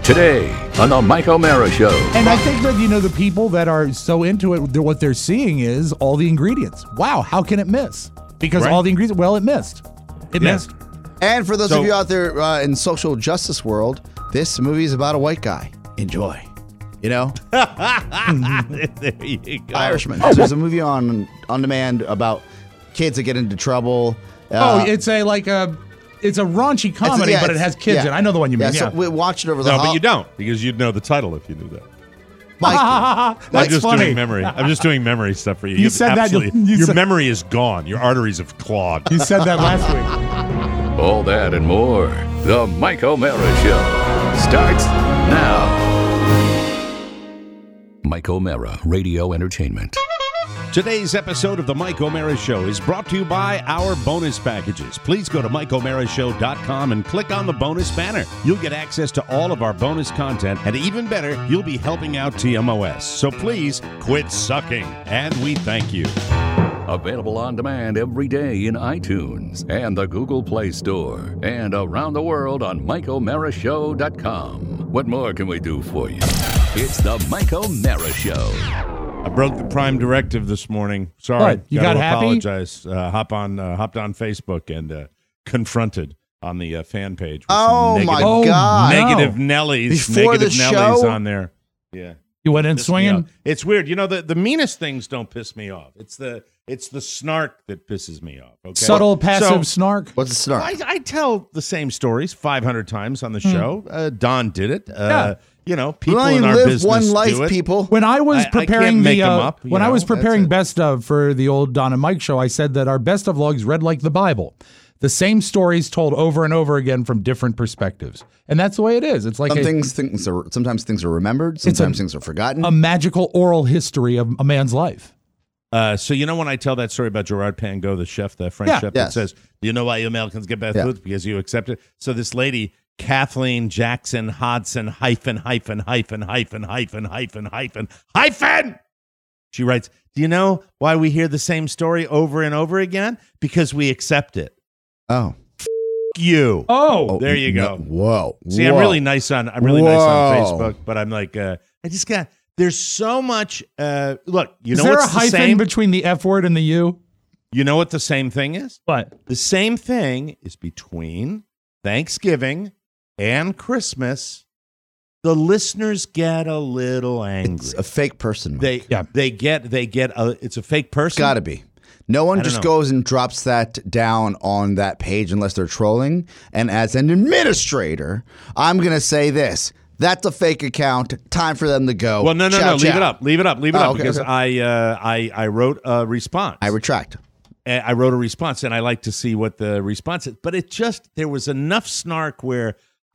Today on the Mike O'Mara Show. And I think that, the people that are so into it, what they're seeing is all the ingredients. Wow, how can it miss? Because all the ingredients, it missed. It missed. And for those of you out there in social justice world, this movie is about a white guy. Enjoy. There you go. Irishman. There's a movie on demand about kids that get into trouble. It's a raunchy comedy, but it has kids in it. I know the one you mean. So we watched it over the No, but you don't, because you'd know the title if you knew that. Mike, That's just funny. doing memory. I'm just doing memory stuff for you. You said that. Your memory is gone. Your arteries have clogged. You said that last week. All that and more. The Mike O'Mara Show starts now. Mike O'Mara Radio Entertainment. Today's episode of the Mike O'Mara Show is brought to you by our bonus packages. Please go to MikeO'MaraShow.com and click on the bonus banner. You'll get access to all of our bonus content, and even better, you'll be helping out TMOS. So please quit sucking, and we thank you. Available on demand every day in iTunes and the Google Play Store and around the world on MikeO'MaraShow.com. What more can we do for you? It's the Mike O'Mara Show. I broke the Prime directive this morning. Sorry. What? You got happy? Apologize. Hopped on Facebook and confronted on the fan page. With oh some my negative, God. Negative No. Nellies. Before negative the Nellies show? on there. Yeah. You went in Pissed me swinging? off. It's weird. The meanest things don't piss me off. It's the snark that pisses me off. Okay. Subtle, passive So, snark? what's the snark? I tell the same stories 500 times on the show. Don did it. Yeah. People Well, in you our live business one life, do it. people. When I was I preparing can't make them up, when I was that's preparing it. best of for the old Don and Mike show, I said that our best of logs read like the Bible. The same stories told over and over again from different perspectives. And that's the way it is. It's like Sometimes things are remembered. Sometimes things are forgotten. a magical oral history of a man's life. So when I tell that story about Gerard Pangot, the chef, the French chef, that Yes. says, "Do you know why you Americans get bad food? Because you accept it." So this lady, Kathleen Jackson Hodson hyphen. She writes, "Do you know why we hear the same story over and over again? Because we accept it." Oh. You. Oh, There you go. Whoa. See, I'm really nice on Whoa. Facebook, but I'm like, I just got. There's so much. Look, is know there a what's the hyphen same? between the F word and the U? You know what the same thing is? What? The same thing is between Thanksgiving and Christmas. The listeners get a little angry. It's a fake person. Mike. They get it's a fake person. Gotta be. No one I don't just know. goes and drops that down on that page unless they're trolling. And as an administrator, I'm going to say this. That's a fake account. Time for them to go. Well, no. Ciao, Leave ciao. it up. Leave it up. Oh, okay, because okay. I wrote a response. I retract. I wrote a response, and I like to see what the response is. But there was enough snark where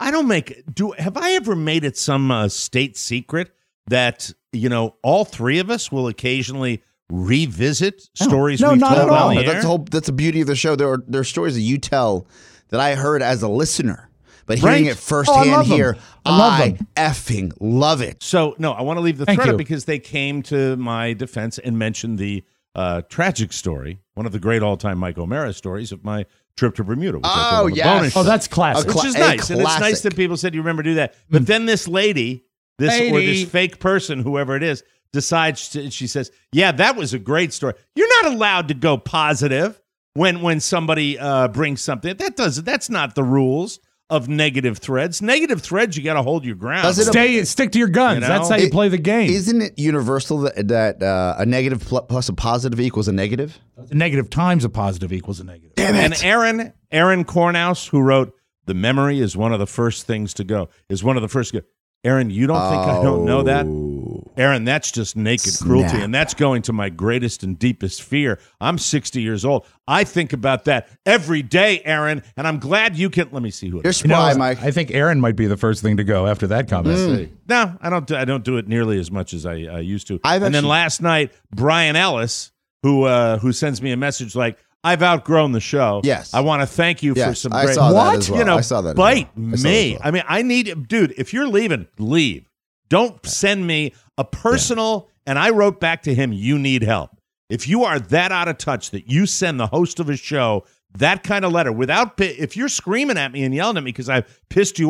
have I ever made it some state secret that, all three of us will occasionally revisit stories No, we've not told at all. on the But air? that's the beauty of the show. There are stories that you tell that I heard as a listener. But hearing Right. it firsthand love them. here, I love I them. effing love it. So, no, I want to leave the Thank thread up you. because they came to my defense and mentioned the tragic story, one of the great all-time Mike O'Mara stories of my trip to Bermuda. Which I put on the yes. bonus Oh, show. that's classic. Which is a nice. And it's nice classic. that people said, you remember to do that. But then this lady, or this fake person, whoever it is, decides, she says, yeah, that was a great story. You're not allowed to go positive when somebody brings something. That's not the rules of negative threads. Negative threads, you got to hold your ground. Does it- Stick to your guns. You know? That's how you play the game. Isn't it universal that a negative plus a positive equals a negative? A negative times a positive equals a negative. Damn it. And Aaron Kornhaus, who wrote, "The memory is one of the first things to go," is one of the first to go. Aaron, you don't think I don't know that? Aaron, that's just naked cruelty, and that's going to my greatest and deepest fear. I'm 60 years old. I think about that every day, Aaron, and I'm glad you can. Let me see who it You're is. spry, Mike. I think Aaron might be the first thing to go after that comment. No, I don't do it nearly as much as I used to. I've and then actually- last night, Brian Ellis, who sends me a message like, "I've outgrown the show. Yes. I want to thank you for Yes, some I great." saw that What? as well. You know, I saw that as bite well. I saw that me. as well. I mean, I need, dude. If you're leaving, leave. Don't send me a personal. And I wrote back to him, "You need help. If you are that out of touch that you send the host of a show that kind of letter if you're screaming at me and yelling at me because I've pissed you off,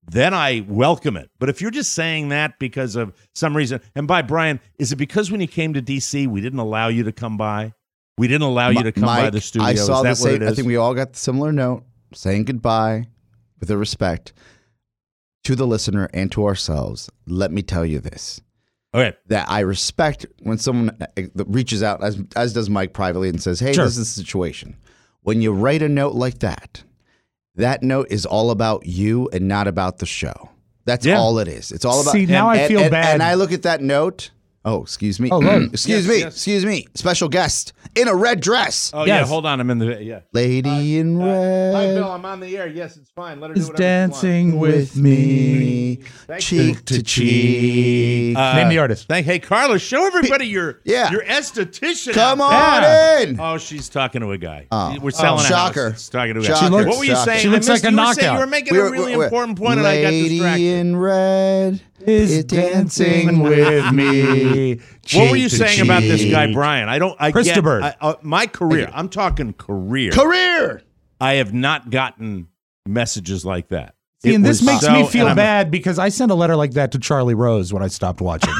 then I welcome it. But if you're just saying that because of some reason, and by Brian, is it because when you came to D.C., we didn't allow you to come by? We didn't allow you to come by the studio? I saw is that what it is? I think we all got the similar note saying goodbye with a respect to the listener and to ourselves. Let me tell you this. Okay. That I respect when someone reaches out, as does Mike privately, and says, hey, Sure. this is the situation. When you write a note like that, that note is all about you and not about the show. That's all it is. It's all about. See, now I feel bad. And I look at that note. Oh, excuse me. Oh, Lord. Excuse me. Excuse me. Special guest in a red dress. Oh, Yes. yeah, hold on. I'm in the, Lady in red. Hi, Bill. I'm on the air. Yes, it's fine. Let her do Is whatever dancing with me. Cheek to cheek. Name the artist. Hey, Carla, show everybody your Yeah. esthetician. Come out on there. in. Oh, she's talking to a guy. Oh. We're selling a Shocker. house. She's talking to a guy. Shocker. What were you Shocker. saying? She looks I missed- like a you were saying- knockout. You were making a really important point, and I got distracted. Lady in red Is dancing with me. What were you cheek to saying about this guy, cheek. Brian? Christopher. My career. I'm talking career. Career. I have not gotten messages like that. See, and this was makes so- me feel and I'm- bad because I sent a letter like that to Charlie Rose when I stopped watching.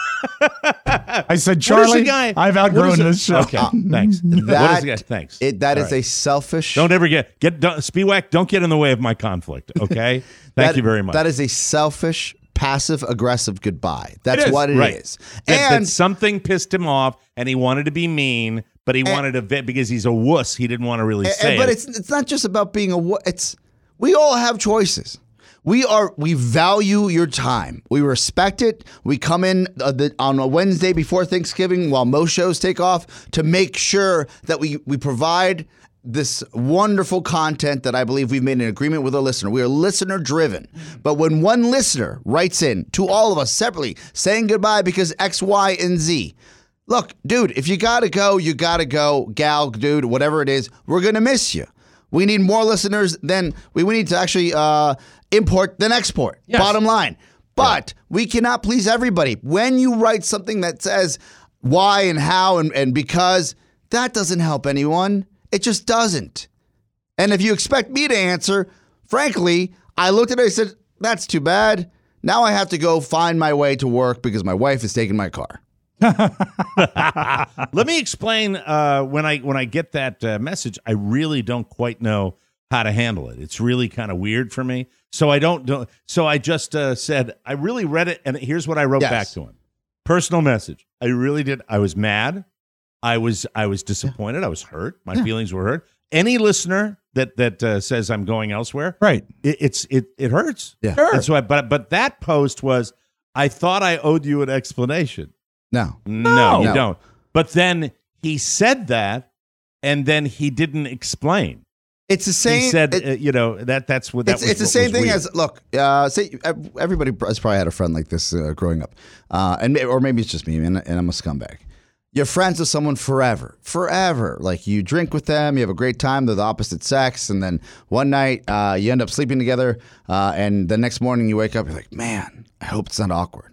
I said, What is Charlie, the guy? I've what is outgrown it- this show. Okay, thanks. What is That, the guy? Thanks. That All is right. a selfish. Don't ever Spiewak, don't get in the way of my conflict, okay? Thank you very much. That is a selfish, passive aggressive goodbye. That's It is, what it is. right. That And something pissed him off, and he wanted to be mean, but he wanted to because he's a wuss. He didn't want to really say but it. it's not just about being we all have choices. We value your time. We respect it. We come in on a Wednesday before Thanksgiving while most shows take off to make sure that we provide this wonderful content that I believe we've made an agreement with a listener. We are listener driven. But when one listener writes in to all of us separately saying goodbye because X, Y, and Z, look, dude, if you got to go, you got to go. Gal, dude, whatever it is, we're going to miss you. We need more listeners than we need to actually import than export. Yes. Bottom line. But we cannot please everybody. When you write something that says why and how and because, that doesn't help anyone. It just doesn't. And if you expect me to answer, frankly, I looked at it and I said, that's too bad. Now I have to go find my way to work because my wife is taking my car. Let me explain. When I get that message, I really don't quite know how to handle it. It's really kind of weird for me. So I don't. So I just said I really read it, and here's what I wrote back to him: personal message. I really did. I was mad. I was disappointed. I was hurt. My feelings were hurt. Any listener that says I'm going elsewhere, Right. It hurts. Yeah. Sure. And so but that post was, I thought I owed you an explanation. No. No, you No. don't. But then he said that, and then he didn't explain. It's the same. He said, that's what that It's, was. it's the what same was thing weird. as look. Say everybody has probably had a friend like this growing up, or maybe it's just me, and I'm a scumbag. You're friends with someone forever. Like you drink with them, you have a great time. They're the opposite sex, and then one night you end up sleeping together, and the next morning you wake up, you're like, man, I hope it's not awkward.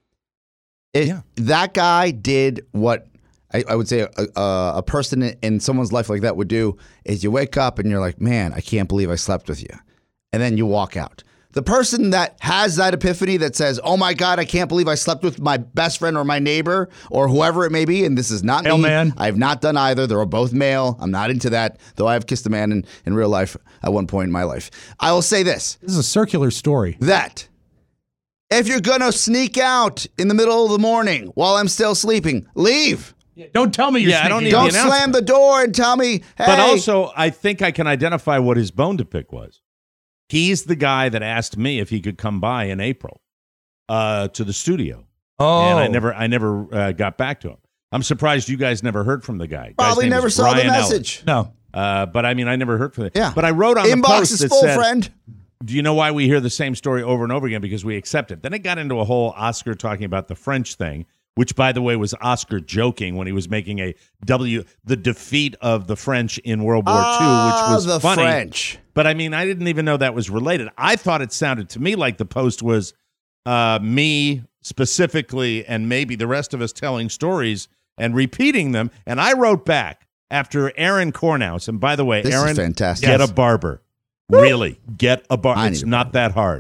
That guy did what I would say a person in someone's life like that would do is you wake up and you're like, man, I can't believe I slept with you. And then you walk out. The person that has that epiphany that says, oh my God, I can't believe I slept with my best friend or my neighbor or whoever it may be, and this is not Male me. man. I have not done either. They're both male. I'm not into that, though I have kissed a man in real life at one point in my life. I will say this, This is a circular story. that if you're going to sneak out in the middle of the morning while I'm still sleeping, leave. Don't tell me you're Yeah, I don't sneaking need out. Don't the announcement. slam the door and tell me, hey. But also, I think I can identify what his bone to pick was. He's the guy that asked me if he could come by in April to the studio. Oh. And I never got back to him. I'm surprised you guys never heard from the guy. Guy's Probably name never is saw the Brian Ellis. message. No. But I mean, I never heard from it. Yeah. But I wrote on the Inbox post is that full, said, friend. do you know why we hear the same story over and over again? Because we accept it. Then it got into a whole Oscar talking about the French thing, which, by the way, was Oscar joking when he was making the defeat of the French in World War II, which was the funny. French. But I mean, I didn't even know that was related. I thought it sounded to me like the post was me specifically and maybe the rest of us telling stories and repeating them. And I wrote back after Aaron Kornhaus. And by the way, This is Aaron, fantastic. get Yes. a barber. Really, get a barber. I It's need a not that hard.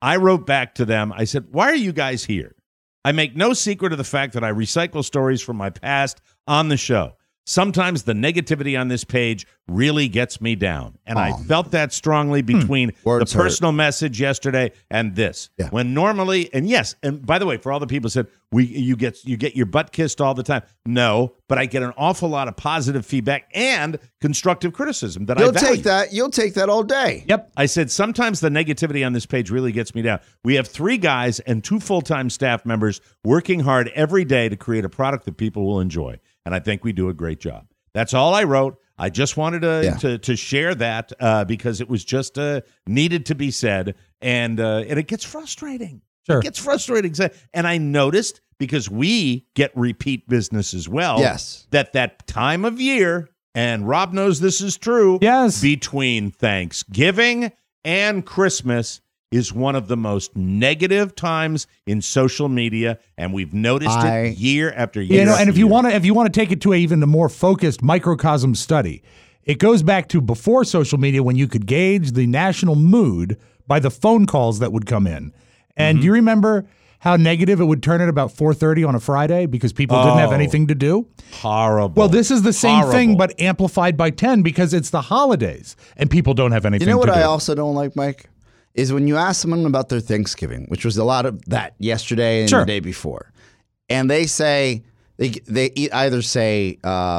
I wrote back to them. I said, why are you guys here? I make no secret of the fact that I recycle stories from my past on the show. Sometimes the negativity on this page really gets me down. And I felt that strongly between the personal message yesterday and this. Yeah. When normally, and yes, and by the way, for all the people who said, you get your butt kissed all the time. No, but I get an awful lot of positive feedback and constructive criticism that I value. You'll take that all day. Yep. I said, sometimes the negativity on this page really gets me down. We have 3 guys and 2 full-time staff members working hard every day to create a product that people will enjoy. And I think we do a great job. That's all I wrote. I just wanted to share that because it was just needed to be said. And it gets frustrating. Sure. It gets frustrating. And I noticed, because we get repeat business as well, that time of year, and Rob knows this is true, between Thanksgiving and Christmas is one of the most negative times in social media, and we've noticed it year after year. And if you want to take it to even a more focused microcosm study, it goes back to before social media, when you could gauge the national mood by the phone calls that would come in. And do you remember how negative it would turn at about 4:30 on a Friday because people didn't have anything to do? Horrible. Well, this is the same thing, but amplified by 10 because it's the holidays and people don't have anything to do. You know what I also don't like, Mike? Is when you ask someone about their Thanksgiving, which was a lot of that yesterday and the day before, and they say, they either say,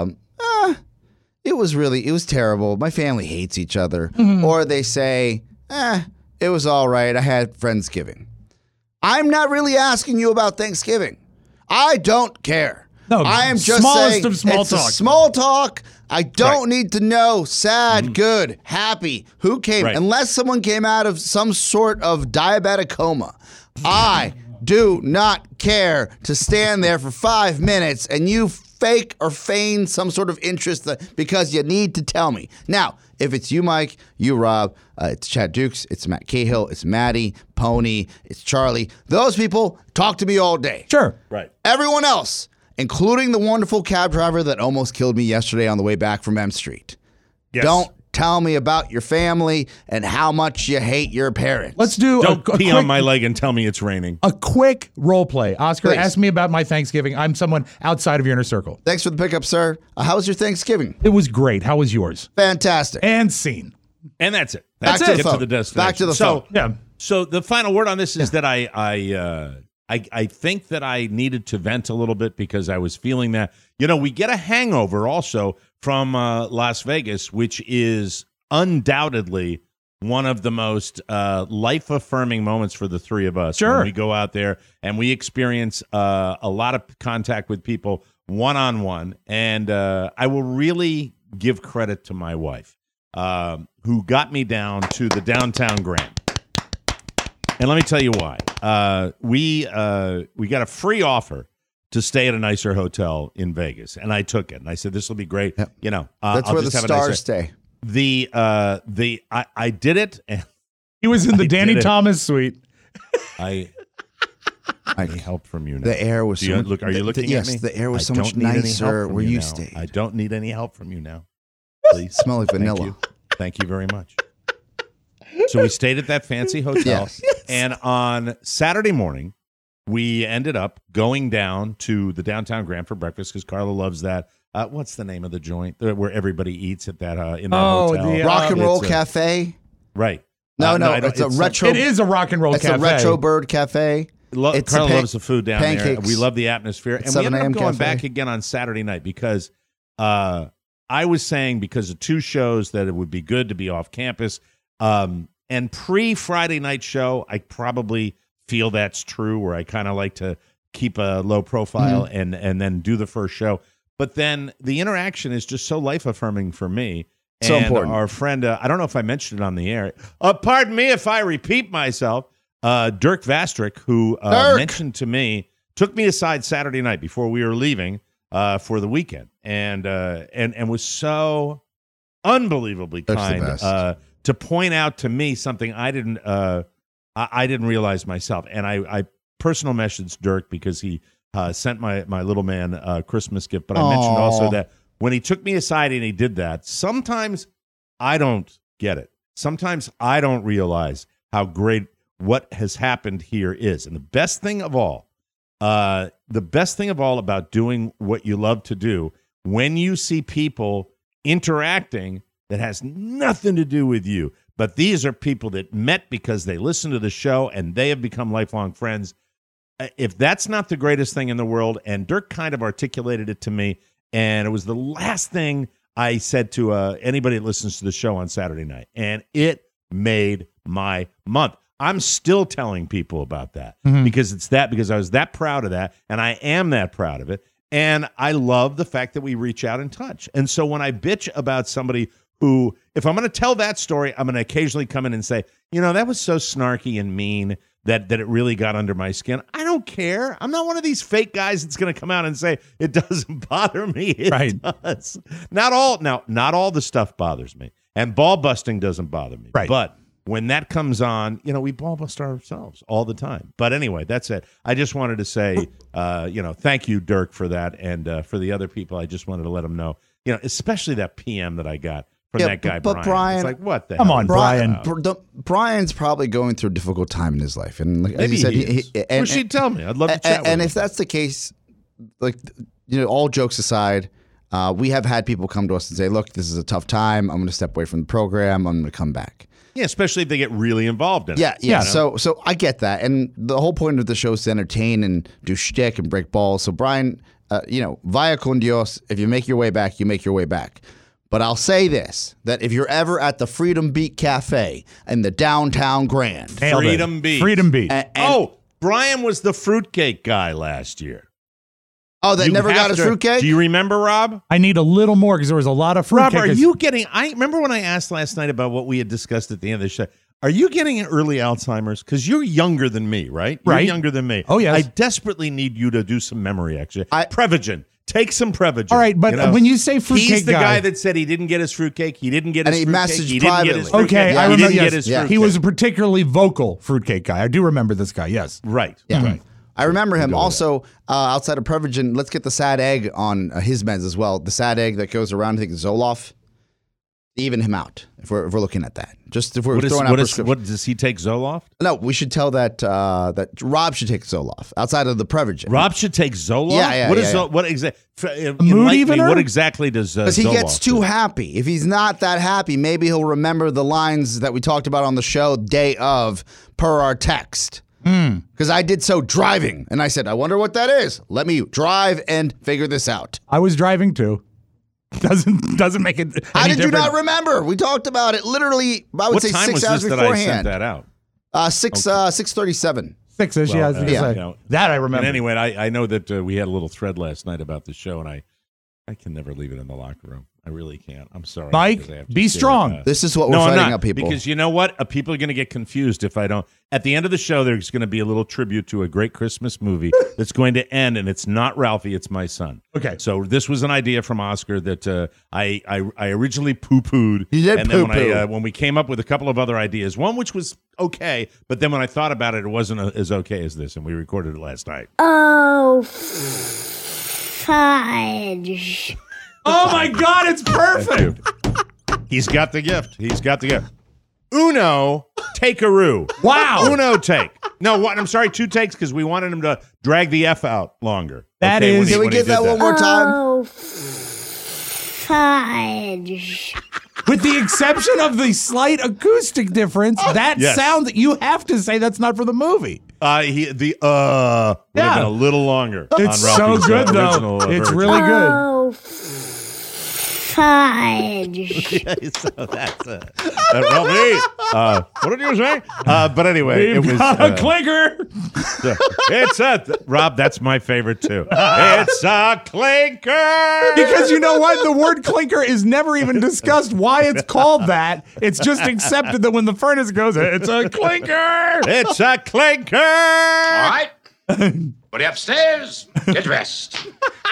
it was terrible, my family hates each other, or they say, it was all right, I had Friendsgiving. I'm not really asking you about Thanksgiving. I don't care. No, I am just smallest saying of small it's talk. a small talk. I don't need to know sad, good, happy, who came, unless someone came out of some sort of diabetic coma. I do not care to stand there for 5 minutes and you fake or feign some sort of interest because you need to tell me. Now, if it's you, Mike, you, Rob, it's Chad Dukes, it's Matt Cahill, it's Maddie, Pony, it's Charlie. Those people talk to me all day. Sure. Right. Everyone else, including the wonderful cab driver that almost killed me yesterday on the way back from M Street. Yes. Don't tell me about your family and how much you hate your parents. Let's do Don't pee on my leg and tell me it's raining. a quick role play. Oscar, Please. ask me about my Thanksgiving. I'm someone outside of your inner circle. Thanks for the pickup, sir. How was your Thanksgiving? It was great. How was yours? Fantastic. And scene. And that's it. Back to the Get phone. to the destination. Back to the so, phone. Yeah. So the final word on this is that I think that I needed to vent a little bit because I was feeling that, we get a hangover also from Las Vegas, which is undoubtedly one of the most life-affirming moments for the 3 of us. Sure. When we go out there and we experience a lot of contact with people one-on-one. And I will really give credit to my wife, who got me down to the Downtown Grand. And let me tell you why. We got a free offer to stay at a nicer hotel in Vegas, and I took it. And I said, "This will be great." Yep. That's I'll where the stars stay. I did it. And He was in the Danny Thomas suite. I need help from you now. The air was Are you looking at me? Yes, the air was so I much don't need any help nicer from where you now. stayed. I don't need any help from you now. Please. Smell like vanilla. Thank you. Thank you very much. So we stayed at that fancy hotel, and on Saturday morning, we ended up going down to the Downtown Grand for breakfast because Carla loves that. What's the name of the joint where everybody eats at that in that hotel? the Rock and Roll Cafe. Right. No, it's a retro. It is a rock and roll It's cafe. a retro bird cafe. Carla loves the food down there. pancakes. We love the atmosphere. And we 7 ended up a.m. going cafe. back again on Saturday night because I was saying because of 2 shows that it would be good to be off campus. And pre-Friday night show, I probably feel that's true, where I kind of like to keep a low profile and then do the first show. But then the interaction is just so life-affirming for me. So and important. Our friend, I don't know if I mentioned it on the air. Pardon me if I repeat myself. Dirk Vastrick, who mentioned to me, took me aside Saturday night before we were leaving for the weekend, and was so unbelievably Dirk's kind the best. to point out to me something I didn't realize myself. And I personal messaged Dirk because he sent my little man a Christmas gift. But I mentioned also that when he took me aside and he did that, sometimes I don't get it. Sometimes I don't realize how great what has happened here is. And the best thing of all about doing what you love to do, when you see people interacting that has nothing to do with you, but these are people that met because they listen to the show and they have become lifelong friends. If that's not the greatest thing in the world, and Dirk kind of articulated it to me, and it was the last thing I said to anybody that listens to the show on Saturday night, and it made my month. I'm still telling people about that because I was that proud of that, and I am that proud of it, and I love the fact that we reach out and touch. And so when I bitch about somebody who, if I'm going to tell that story, I'm going to occasionally come in and say, that was so snarky and mean that it really got under my skin. I don't care. I'm not one of these fake guys that's going to come out and say it doesn't bother me. It does. Not all the stuff bothers me, and ball busting doesn't bother me. Right. But when that comes on, we ball bust ourselves all the time. But anyway, that's it. I just wanted to say, thank you, Dirk, for that, and for the other people, I just wanted to let them know, especially that PM that I got from that guy, but Brian. It's like, what the Come hell? on, Brian. Brian's probably going through a difficult time in his life, and like, Maybe as you said, he is. Well, she'd tell me. I'd love to chat with and him. if that's the case, like, all jokes aside, we have had people come to us and say, "Look, this is a tough time. I'm going to step away from the program. I'm going to come back." Yeah, especially if they get really involved in it. Yeah. So I get that, and the whole point of the show is to entertain and do shtick and break balls. So Brian, vaya con Dios. If you make your way back, you make your way back. But I'll say this, that if you're ever at the Freedom Beat Cafe in the downtown Grand. Freedom Beat. Freedom Beat. Brian was the fruitcake guy last year. Oh, that never got his fruitcake? Do you remember, Rob? I need a little more because there was a lot of fruitcake. Rob, are you getting... I remember when I asked last night about what we had discussed at the end of the show. Are you getting early Alzheimer's? Because you're younger than me, right? You're Right. younger than me. Oh, yes. I desperately need you to do some memory, actually. Prevagen. Take some Prevagen. All right, but when you say fruitcake he's the guy that said he didn't get his fruitcake. He didn't get his And he fruitcake. messaged He didn't get his privately. fruitcake. Okay, I He remember. didn't Yes, get his fruitcake. he was a particularly vocal fruitcake guy. I do remember this guy. Yes. Right. Yeah. Right. I remember him also outside of Prevagen. Let's get the sad egg on his meds as well. The sad egg that goes around, I think, Zoloft. Even him out if we're looking at that. Just if we're throwing out prescription. What does he take Zoloft? No, we should tell that Rob should take Zoloft outside of the Prevagen. Rob should take Zoloft. Yeah. What is what exactly? mood evener? What exactly does Because he Zoloft gets too do? happy. If he's not that happy, maybe he'll remember the lines that we talked about on the show day of per our text. Because I did so driving, and I said, I wonder what that is. Let me drive and figure this out. I was driving too. Doesn't make it. Any How did you different. not remember? We talked about it literally, I would What say time 6 was hours this that I sent beforehand. that out? 6:37. 6-ish? Well, Yeah, I was gonna yeah. say. You know, That I remember. And anyway, I know that we had a little thread last night about the show, and I can never leave it in the locker room. I really can't. I'm sorry. Mike, because I have to be share strong. it. This is what we're No, I'm fighting not, up, people. because you know what? People are going to get confused if I don't. At the end of the show, there's going to be a little tribute to a great Christmas movie that's going to end, and it's not Ralphie, it's my son. Okay. So this was an idea from Oscar that I originally poo-pooed. You did and then poo-poo. when we came up with a couple of other ideas, one which was okay, but then when I thought about it, it wasn't as okay as this, and we recorded it last night. Oh, fudge. Oh my God, it's perfect. He's got the gift. He's got the gift. Uno, take-a-roo. Wow. Uno take. No, what? I'm sorry, 2 takes because we wanted him to drag the F out longer. That Okay, is- when he- Can we when he get did that one more time? Oh, fudge. With the exception of the slight acoustic difference, that Yes. sound you have to say that's not for the movie. would have been a little longer. It's on so Ralphie's, good original, though. It's version. really good. Oh, fudge. So that's Ralphie. What did you say? But anyway, it was a clinker. it's Rob. That's my favorite too. It's a clinker. Because you know what? The word clinker is never even discussed why it's called that. It's just accepted that when the furnace goes, it's a clinker. It's a clinker. All right. Everybody upstairs. Get dressed.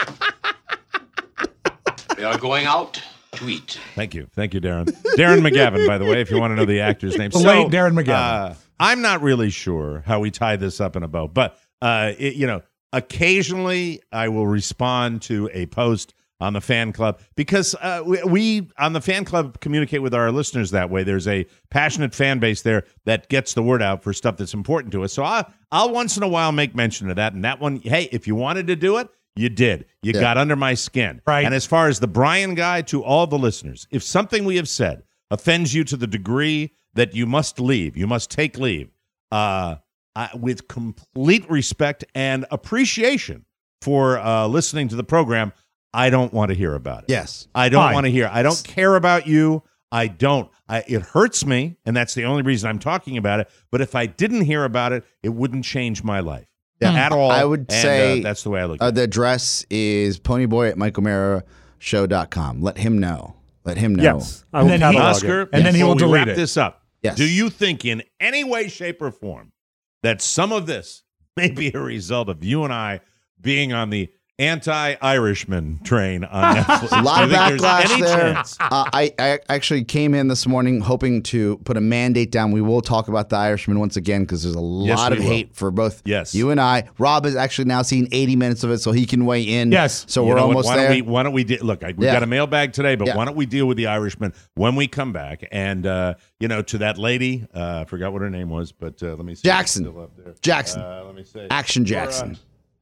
We are going out to eat. Thank you, Darren. Darren McGavin, by the way, if you want to know the actor's name. The late Darren McGavin. I'm not really sure how we tie this up in a bow, but occasionally I will respond to a post on the fan club, because we on the fan club communicate with our listeners that way. There's a passionate fan base there that gets the word out for stuff that's important to us. So I'll once in a while make mention of that. And that one, hey, if you wanted to do it, you did. You got under my skin. Right. And as far as the Brian guy, to all the listeners, if something we have said offends you to the degree that you must leave, you must take leave, with complete respect and appreciation for listening to the program, I don't want to hear about it. Yes. I don't Fine. want to hear. I don't care about you. I don't. It hurts me, and that's the only reason I'm talking about it. But if I didn't hear about it, it wouldn't change my life at all. I would say that's the way I look at it. the address is ponyboy@michaelmarashow.com. Let him know. Let him know. Yes. I will And then he- catalog Oscar, it. And then he before will we delete wrap it. this up. Yes. Do you think in any way, shape, or form that some of this may be a result of you and I being on the anti-Irishman train on Netflix? A lot of Do you think there's backlash any there. chance? I actually came in this morning hoping to put a mandate down. We will talk about the Irishman once again because there's a Yes, lot of we will. hate for both Yes. you and I. Rob has actually now seen 80 minutes of it, so he can weigh in. Yes. So You we're know what? almost why there. Why don't we look? We Yeah. got a mailbag today, but Yeah. why don't we deal with the Irishman when we come back? And to that lady, I forgot what her name was, but let me see. Jackson. Still up there. Jackson. Let me see. Action Jackson.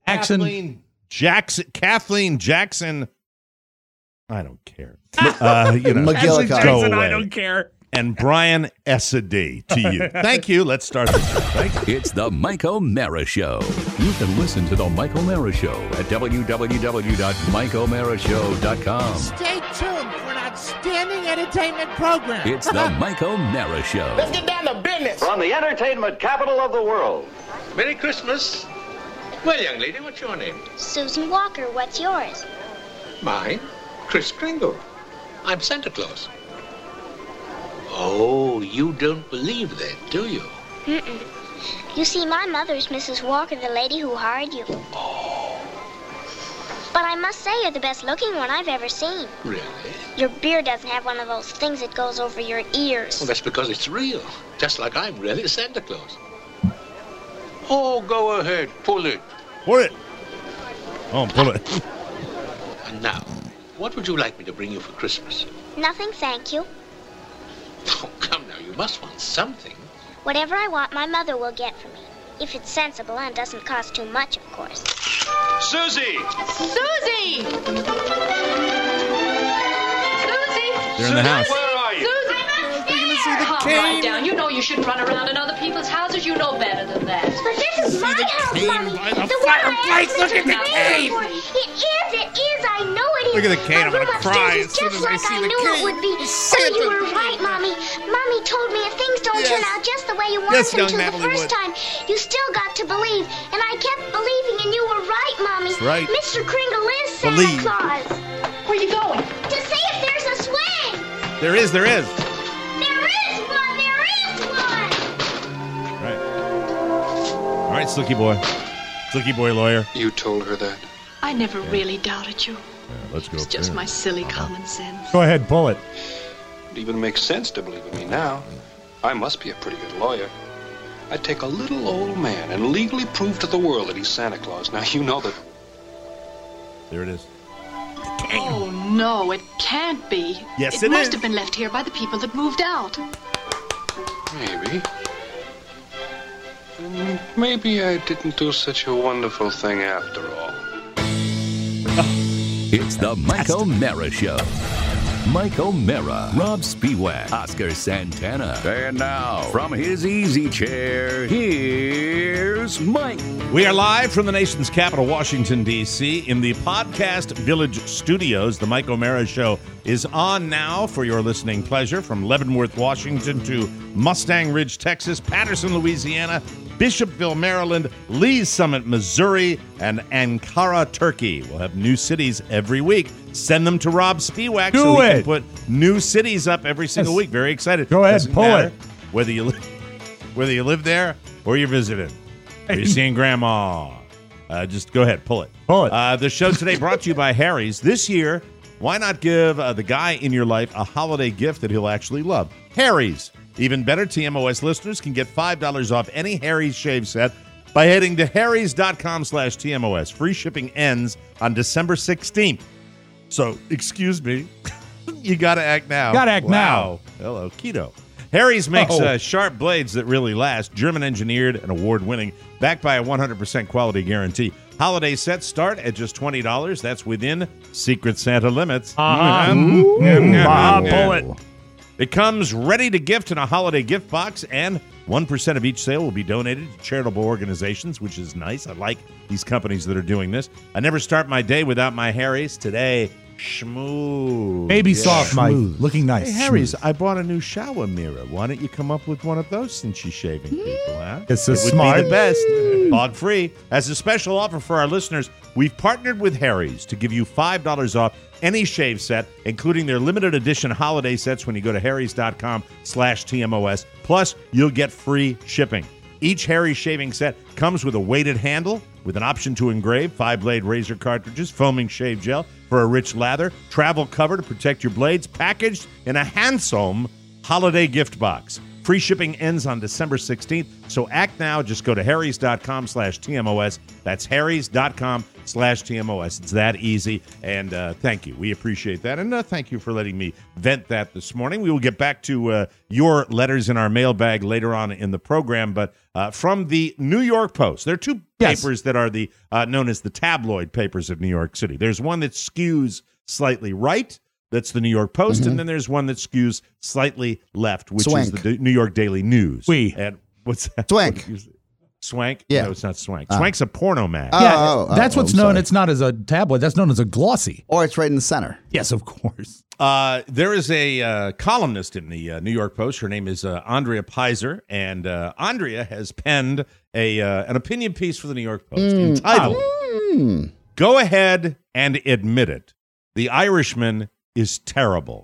Kathleen Jackson. I don't care. McGillicuddy. Go away. don't care. And Brian Essady to you. Thank you. Let's start the show. Thank you. It's the Mike O'Mara Show. You can listen to the Mike O'Mara Show at www.mikeomarashow.com. Stay tuned for an outstanding entertainment program. It's the Mike O'Mara Show. Let's get down to business. From the entertainment capital of the world. Merry Christmas. Well, young lady, what's your name? Susan Walker, what's yours? Mine? Kris Kringle. I'm Santa Claus. Oh, you don't believe that, do you? Mm-mm. You see, my mother's Mrs. Walker, the lady who hired you. Oh, But I must say you're the best looking one I've ever seen. really? Your beard doesn't have one of those things that goes over your ears. Well, that's because it's real. Just like I'm really Santa Claus. Oh, go ahead. Pull it. Pull it. Oh, pull it. And now, what would you like me to bring you for Christmas? Nothing, thank you. Oh, come now. You must want something. Whatever I want, my mother will get for me. If it's sensible and doesn't cost too much, of course. Susie! Susie! Susie! They're in the house. Where are you? Susie! Calm right down. You know you shouldn't run around in other people's houses. You know better than that. But this is my house, Mommy. by the one I fireplace. asked Look at the Mr. cave. for. It is. I know it is. Look at the cane. My I'm gonna room cry upstairs is as soon just as I like see I the knew cane. it would be. Santa. Oh, you were right, Mommy. Mommy told me if things don't turn out just the way you want Yes, them young to Natalie the first would. time, you still got to believe. And I kept believing, and you were right, Mommy. That's right. Mr. Kringle is Santa Believe. Claus. Where you going? To see if there's a swing. There is. There is one. Right. All right, Slicky boy. Slicky boy lawyer. You told her that? I never really doubted you. Let's go. It's up just there. my silly common sense. Go ahead, pull it. It even makes sense to believe in me now. I must be a pretty good lawyer. I'd take a little old man and legally prove to the world that he's Santa Claus. Now, you know that... There it is. Oh, no, it can't be. Yes, it it must is. have been left here by the people that moved out. Maybe. And maybe I didn't do such a wonderful thing after all. It's the Mike O'Mara Show. Mike O'Mara, Rob Spiewak, Oscar Santana. And now, from his easy chair, here's Mike. We are live from the nation's capital, Washington, D.C., in the Podcast Village studios. The Mike O'Mara Show is on now for your listening pleasure from Leavenworth, Washington to Mustang Ridge, Texas, Patterson, Louisiana, Bishopville, Maryland, Lee's Summit, Missouri, and Ankara, Turkey. We'll have new cities every week. Send them to Rob Spiewak so he can put new cities up every single week. Very excited. Go ahead, Doesn't pull matter it. Whether you live there or you're visiting. Or you're seeing Grandma. Just go ahead, pull it. Pull it. The show today brought to you by Harry's. This year, why not give the guy in your life a holiday gift that he'll actually love? Harry's. Even better, TMOS listeners can get $5 off any Harry's shave set by heading to harrys.com/TMOS. Free shipping ends on December 16th. So, excuse me, you got to act now. Gotta act now. Hello, keto. Harry's makes sharp blades that really last, German-engineered and award-winning, backed by a 100% quality guarantee. Holiday sets start at just $20. That's within Secret Santa limits. Pull it. It comes ready to gift in a holiday gift box, and 1% of each sale will be donated to charitable organizations, which is nice. I like these companies that are doing this. I never start my day without my Harry's. Today, schmoo. Baby soft, Mike. Looking nice. Hey, Harry's, I bought a new shower mirror. Why don't you come up with one of those since you're shaving people, huh? It's so it would smart. be the best. Hog-free. As a special offer for our listeners, we've partnered with Harry's to give you $5 off any shave set, including their limited edition holiday sets when you go to harrys.com/TMOS. Plus, you'll get free shipping. Each Harry's shaving set comes with a weighted handle with an option to engrave, 5-blade razor cartridges, foaming shave gel for a rich lather, travel cover to protect your blades, packaged in a handsome holiday gift box. Free shipping ends on December 16th, so act now. Just go to harrys.com/TMOS. That's harrys.com/TMOS. It's that easy, and thank you. We appreciate that, and thank you for letting me vent that this morning. We will get back to your letters in our mailbag later on in the program, but from the New York Post, there are two papers that are the known as the tabloid papers of New York City. There's one that skews slightly right. That's the New York Post, and then there's one that skews slightly left, which is the New York Daily News. And what's that? Swank. Swank? Yeah. No, it's not Swank. Swank's a porno mag. That's what's known. It's not as a tabloid. That's known as a glossy. Or it's right in the center. Yes, of course. There is a columnist in the New York Post. Her name is Andrea Pizer, and Andrea has penned an opinion piece for the New York Post entitled, Go Ahead and Admit It. The Irishman is terrible.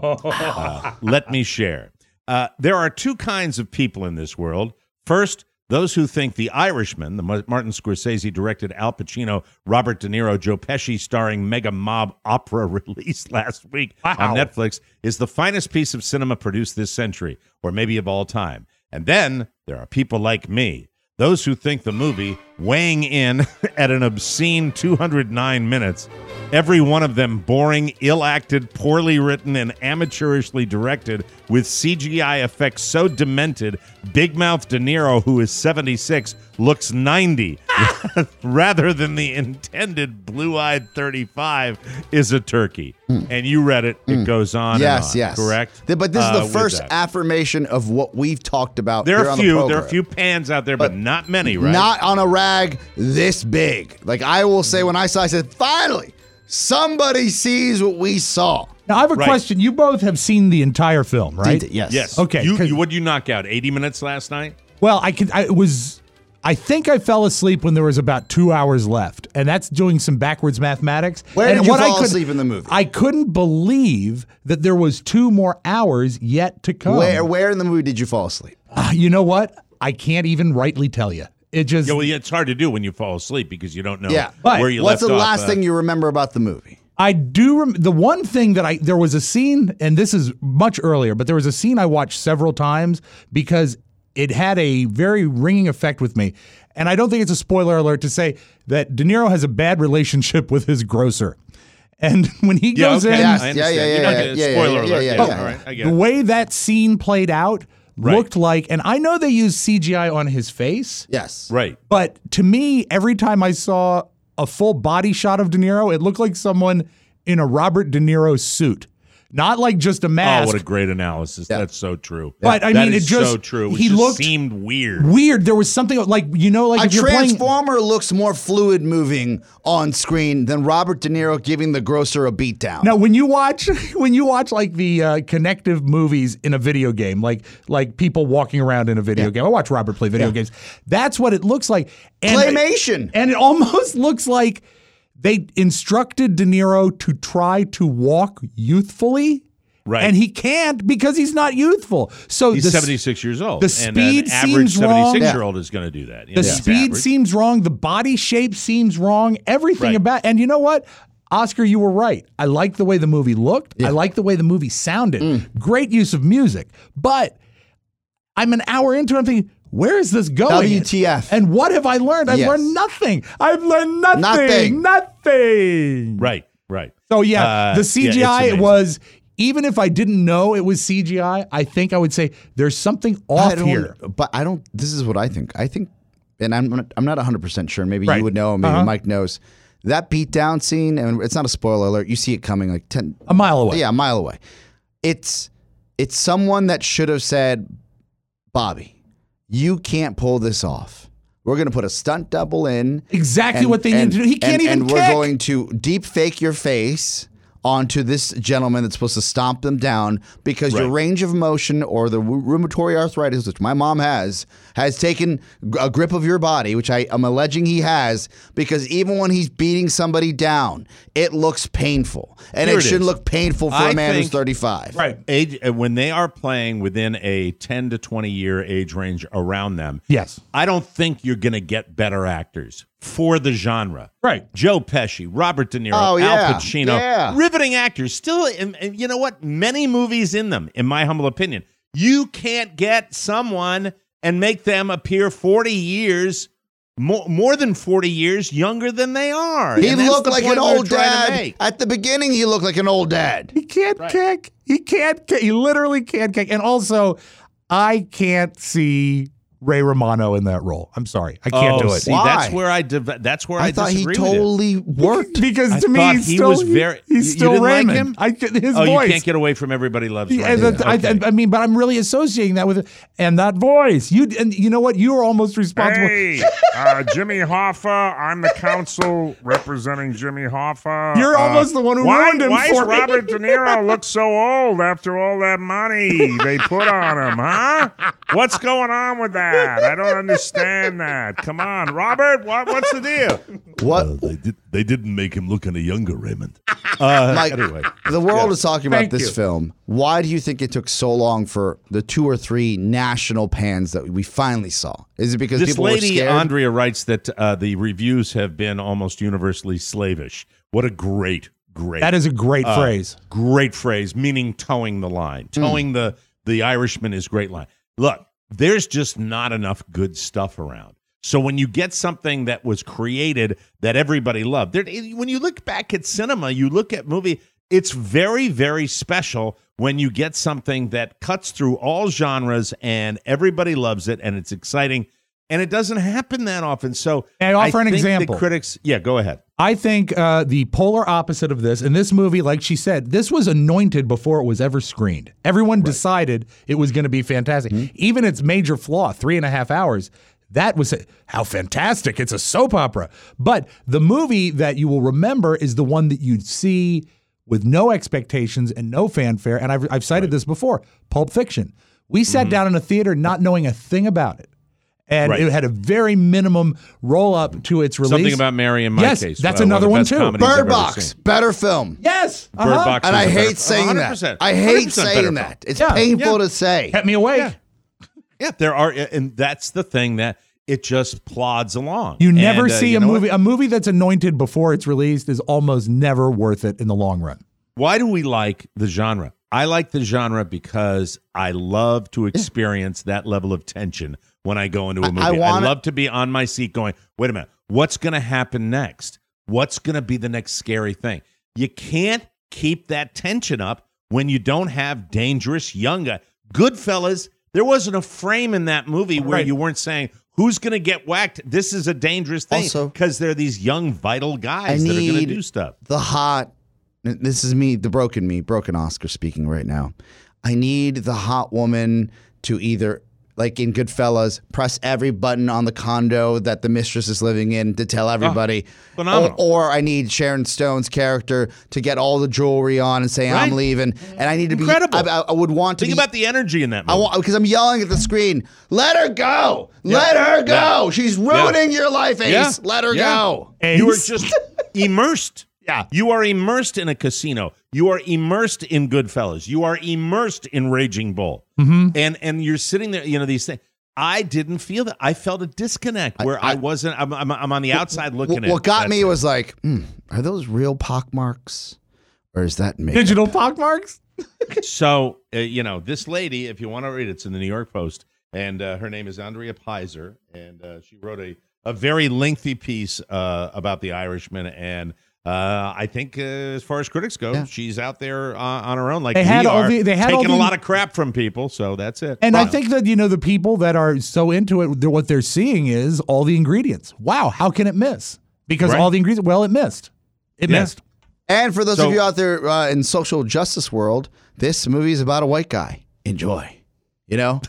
Let me share. There are two kinds of people in this world. First, those who think The Irishman, the Martin Scorsese-directed Al Pacino, Robert De Niro, Joe Pesci starring mega mob opera released last week on Netflix, is the finest piece of cinema produced this century, or maybe of all time. And then there are people like me, those who think the movie, weighing in at an obscene 209 minutes, every one of them boring, ill-acted, poorly written, and amateurishly directed, with CGI effects so demented, big-mouth De Niro, who is 76, looks 90, rather than the intended blue-eyed 35, is a turkey. And you read it. It goes on and on, correct? But this is the first affirmation of what we've talked about. There are a few pans out there, but not many, right? Not on a rag this big. Like I will say, when I saw, I said, finally, somebody sees what we saw. Now, I have a question. You both have seen the entire film, right? Yes. Okay. What'd you knock out? 80 minutes last night? Well, I think I fell asleep when there was about 2 hours left, and that's doing some backwards mathematics. Where did you fall asleep in the movie? I couldn't believe that there was 2 more hours yet to come. Where in the movie did you fall asleep? You know what? I can't even rightly tell you. It just it's hard to do when you fall asleep because you don't know where you left off. What's the last thing you remember about the movie? I do. The one thing that there was a scene, and this is much earlier, but there was a scene I watched several times because it had a very ringing effect with me. And I don't think it's a spoiler alert to say that De Niro has a bad relationship with his grocer. And when he goes in, spoiler alert. All right, I get the way that scene played out looked like, and I know they used CGI on his face. Yes. Right. But to me, every time I saw a full body shot of De Niro, it looked like someone in a Robert De Niro suit. Not like just a mask. Oh, what a great analysis. Yeah. That's so true. But I mean, it just so true. He just looked seemed weird. Weird. There was something like, like a if you're Transformer looks more fluid moving on screen than Robert De Niro giving the grocer a beatdown. Now, when you watch like the connective movies in a video game, like people walking around in a video game. I watch Robert play video games. That's what it looks like. And Claymation. And it almost looks like they instructed De Niro to try to walk youthfully. Right. And he can't because he's not youthful. So he's 76 years old. The speed and an average seems wrong. 76-year-old is going to do that. The speed seems wrong. The body shape seems wrong. Everything about. And you know what? Oscar, you were right. I like the way the movie looked. I like the way the movie sounded. Great use of music. But I'm an hour into it. I'm thinking, where is this going? WTF. And what have I learned? I've learned nothing. I've learned nothing. Nothing. Right. Right. So the it's CGI amazing. was, even if I didn't know it was CGI, I think I would say there's something off here. But I don't. This is what I think. I think, and I'm not 100% sure. Maybe Right. you would know. Maybe Uh-huh. Mike knows. That beatdown scene, and it's not a spoiler alert. You see it coming like A mile away. Yeah, a mile away. It's someone that should have said, Bobby, you can't pull this off. We're going to put a stunt double in. Exactly what they need to do. He can't even And kick. we're going to deep fake your face onto this gentleman that's supposed to stomp them down because your range of motion or the rheumatoid arthritis, which my mom has taken a grip of your body, which I am alleging he has, because even when he's beating somebody down, it looks painful. And Here it it shouldn't is. look painful for I a man who's think- 35. Right. When they are playing within a 10 to 20 year age range around them, Yes. I don't think you're going to get better actors for the genre. Right. Joe Pesci, Robert De Niro, Oh, yeah. Al Pacino, Yeah. riveting actors. Still, and you know what? Many movies in them, in my humble opinion. You can't get someone and make them appear 40 years, more than 40 years younger than they are. He And that's looked the like point an we're old trying to dad. make. At the beginning, he looked like an old dad. He can't kick. He can't kick. He literally can't kick. And also, I can't see Ray Romano in that role. I'm sorry. I can't do it. See, Why? that's where I I thought he disagree with you. totally worked. Because I to me, thought he's he still, was very. he's you still didn't Raymond. like him? His Oh, voice. you can't get away from Everybody Loves Yeah, Raymond. Okay. I mean, but I'm really associating that with it. And that voice. And you know what? You are almost responsible. Hey, Jimmy Hoffa. I'm the counsel representing Jimmy Hoffa. You're almost the one who ruined him why for does me. Robert De Niro look so old after all that money they put on him, huh? What's going on with that? I don't understand that. Come on, Robert. What's the deal? What? They didn't make him look any younger, Raymond. Mike, Anyway, the world is talking about Thank this you. film. Why do you think it took so long for the 2 or 3 national pans that we finally saw? Is it because this people were lady scared? Andrea writes that the reviews have been almost universally slavish. What a great. That is a great phrase. Great phrase, meaning towing the line. Towing the Irishman is great line. Look, there's just not enough good stuff around. So when you get something that was created that everybody loved, when you look back at cinema, you look at movie, it's very, very special when you get something that cuts through all genres and everybody loves it and it's exciting. And it doesn't happen that often. So May I offer an think example? The critics, go ahead. I think the polar opposite of this, in this movie, like she said, this was anointed before it was ever screened. Everyone decided it was going to be fantastic. Even its major flaw, 3.5 hours, that was how fantastic. It's a soap opera. But the movie that you will remember is the one that you'd see with no expectations and no fanfare. And I've cited this before, Pulp Fiction. We sat down in a theater not knowing a thing about it. And it had a very minimum roll up to its release. Something About Mary in my yes, case. that's one of another the one best too. comedies I've Bird ever Box, seen. better film. Yes. Bird Box And is I a better- hate saying 100%, that. I hate 100% saying better that. It's Yeah. painful to say. Kept me awake. Yeah, there are, and that's the thing that it just plods along. You never And, see you a know what? movie. A movie that's anointed before it's released is almost never worth it in the long run. Why do we like the genre? I like the genre because I love to experience that level of tension when I go into a movie. I love to be on my seat going, wait a minute, what's going to happen next? What's going to be the next scary thing? You can't keep that tension up when you don't have dangerous young guys. Goodfellas, there wasn't a frame in that movie where you weren't saying, who's going to get whacked? This is a dangerous thing because they're these young, vital guys that are going to do stuff. The hot, this is me, the broken Oscar speaking right now. I need the hot woman to either, like in Goodfellas, press every button on the condo that the mistress is living in to tell everybody. Phenomenal. Or I need Sharon Stone's character to get all the jewelry on and say, I'm leaving. And I need to Incredible. be, I would want to Think be. about the energy in that movie. Because I'm yelling at the screen, let her go. Let her go. Yeah. She's ruining your life, Ace. Yeah. Let her Yeah. go. You are just immersed. Yeah. You are immersed in a casino. You are immersed in Goodfellas. You are immersed in Raging Bull. And you're sitting there, these things. I didn't feel that. I felt a disconnect where I wasn't. I'm on the outside looking at. What got me it. was like, are those real pockmarks, or is that makeup? Digital pockmarks? So this lady, if you want to read it, it's in the New York Post, and her name is Andrea Pizer, and she wrote a very lengthy piece about The Irishman, and I think as far as critics go, she's out there on her own. Like They had we all are, the- they had all taking a the- lot of crap from people, so that's it. And I think that, the people that are so into it, what they're seeing is all the ingredients. Wow, how can it miss? Because Right. all the ingredients, well, it missed. It missed. And for those So- of you out there in social justice world, this movie is about a white guy. Enjoy. There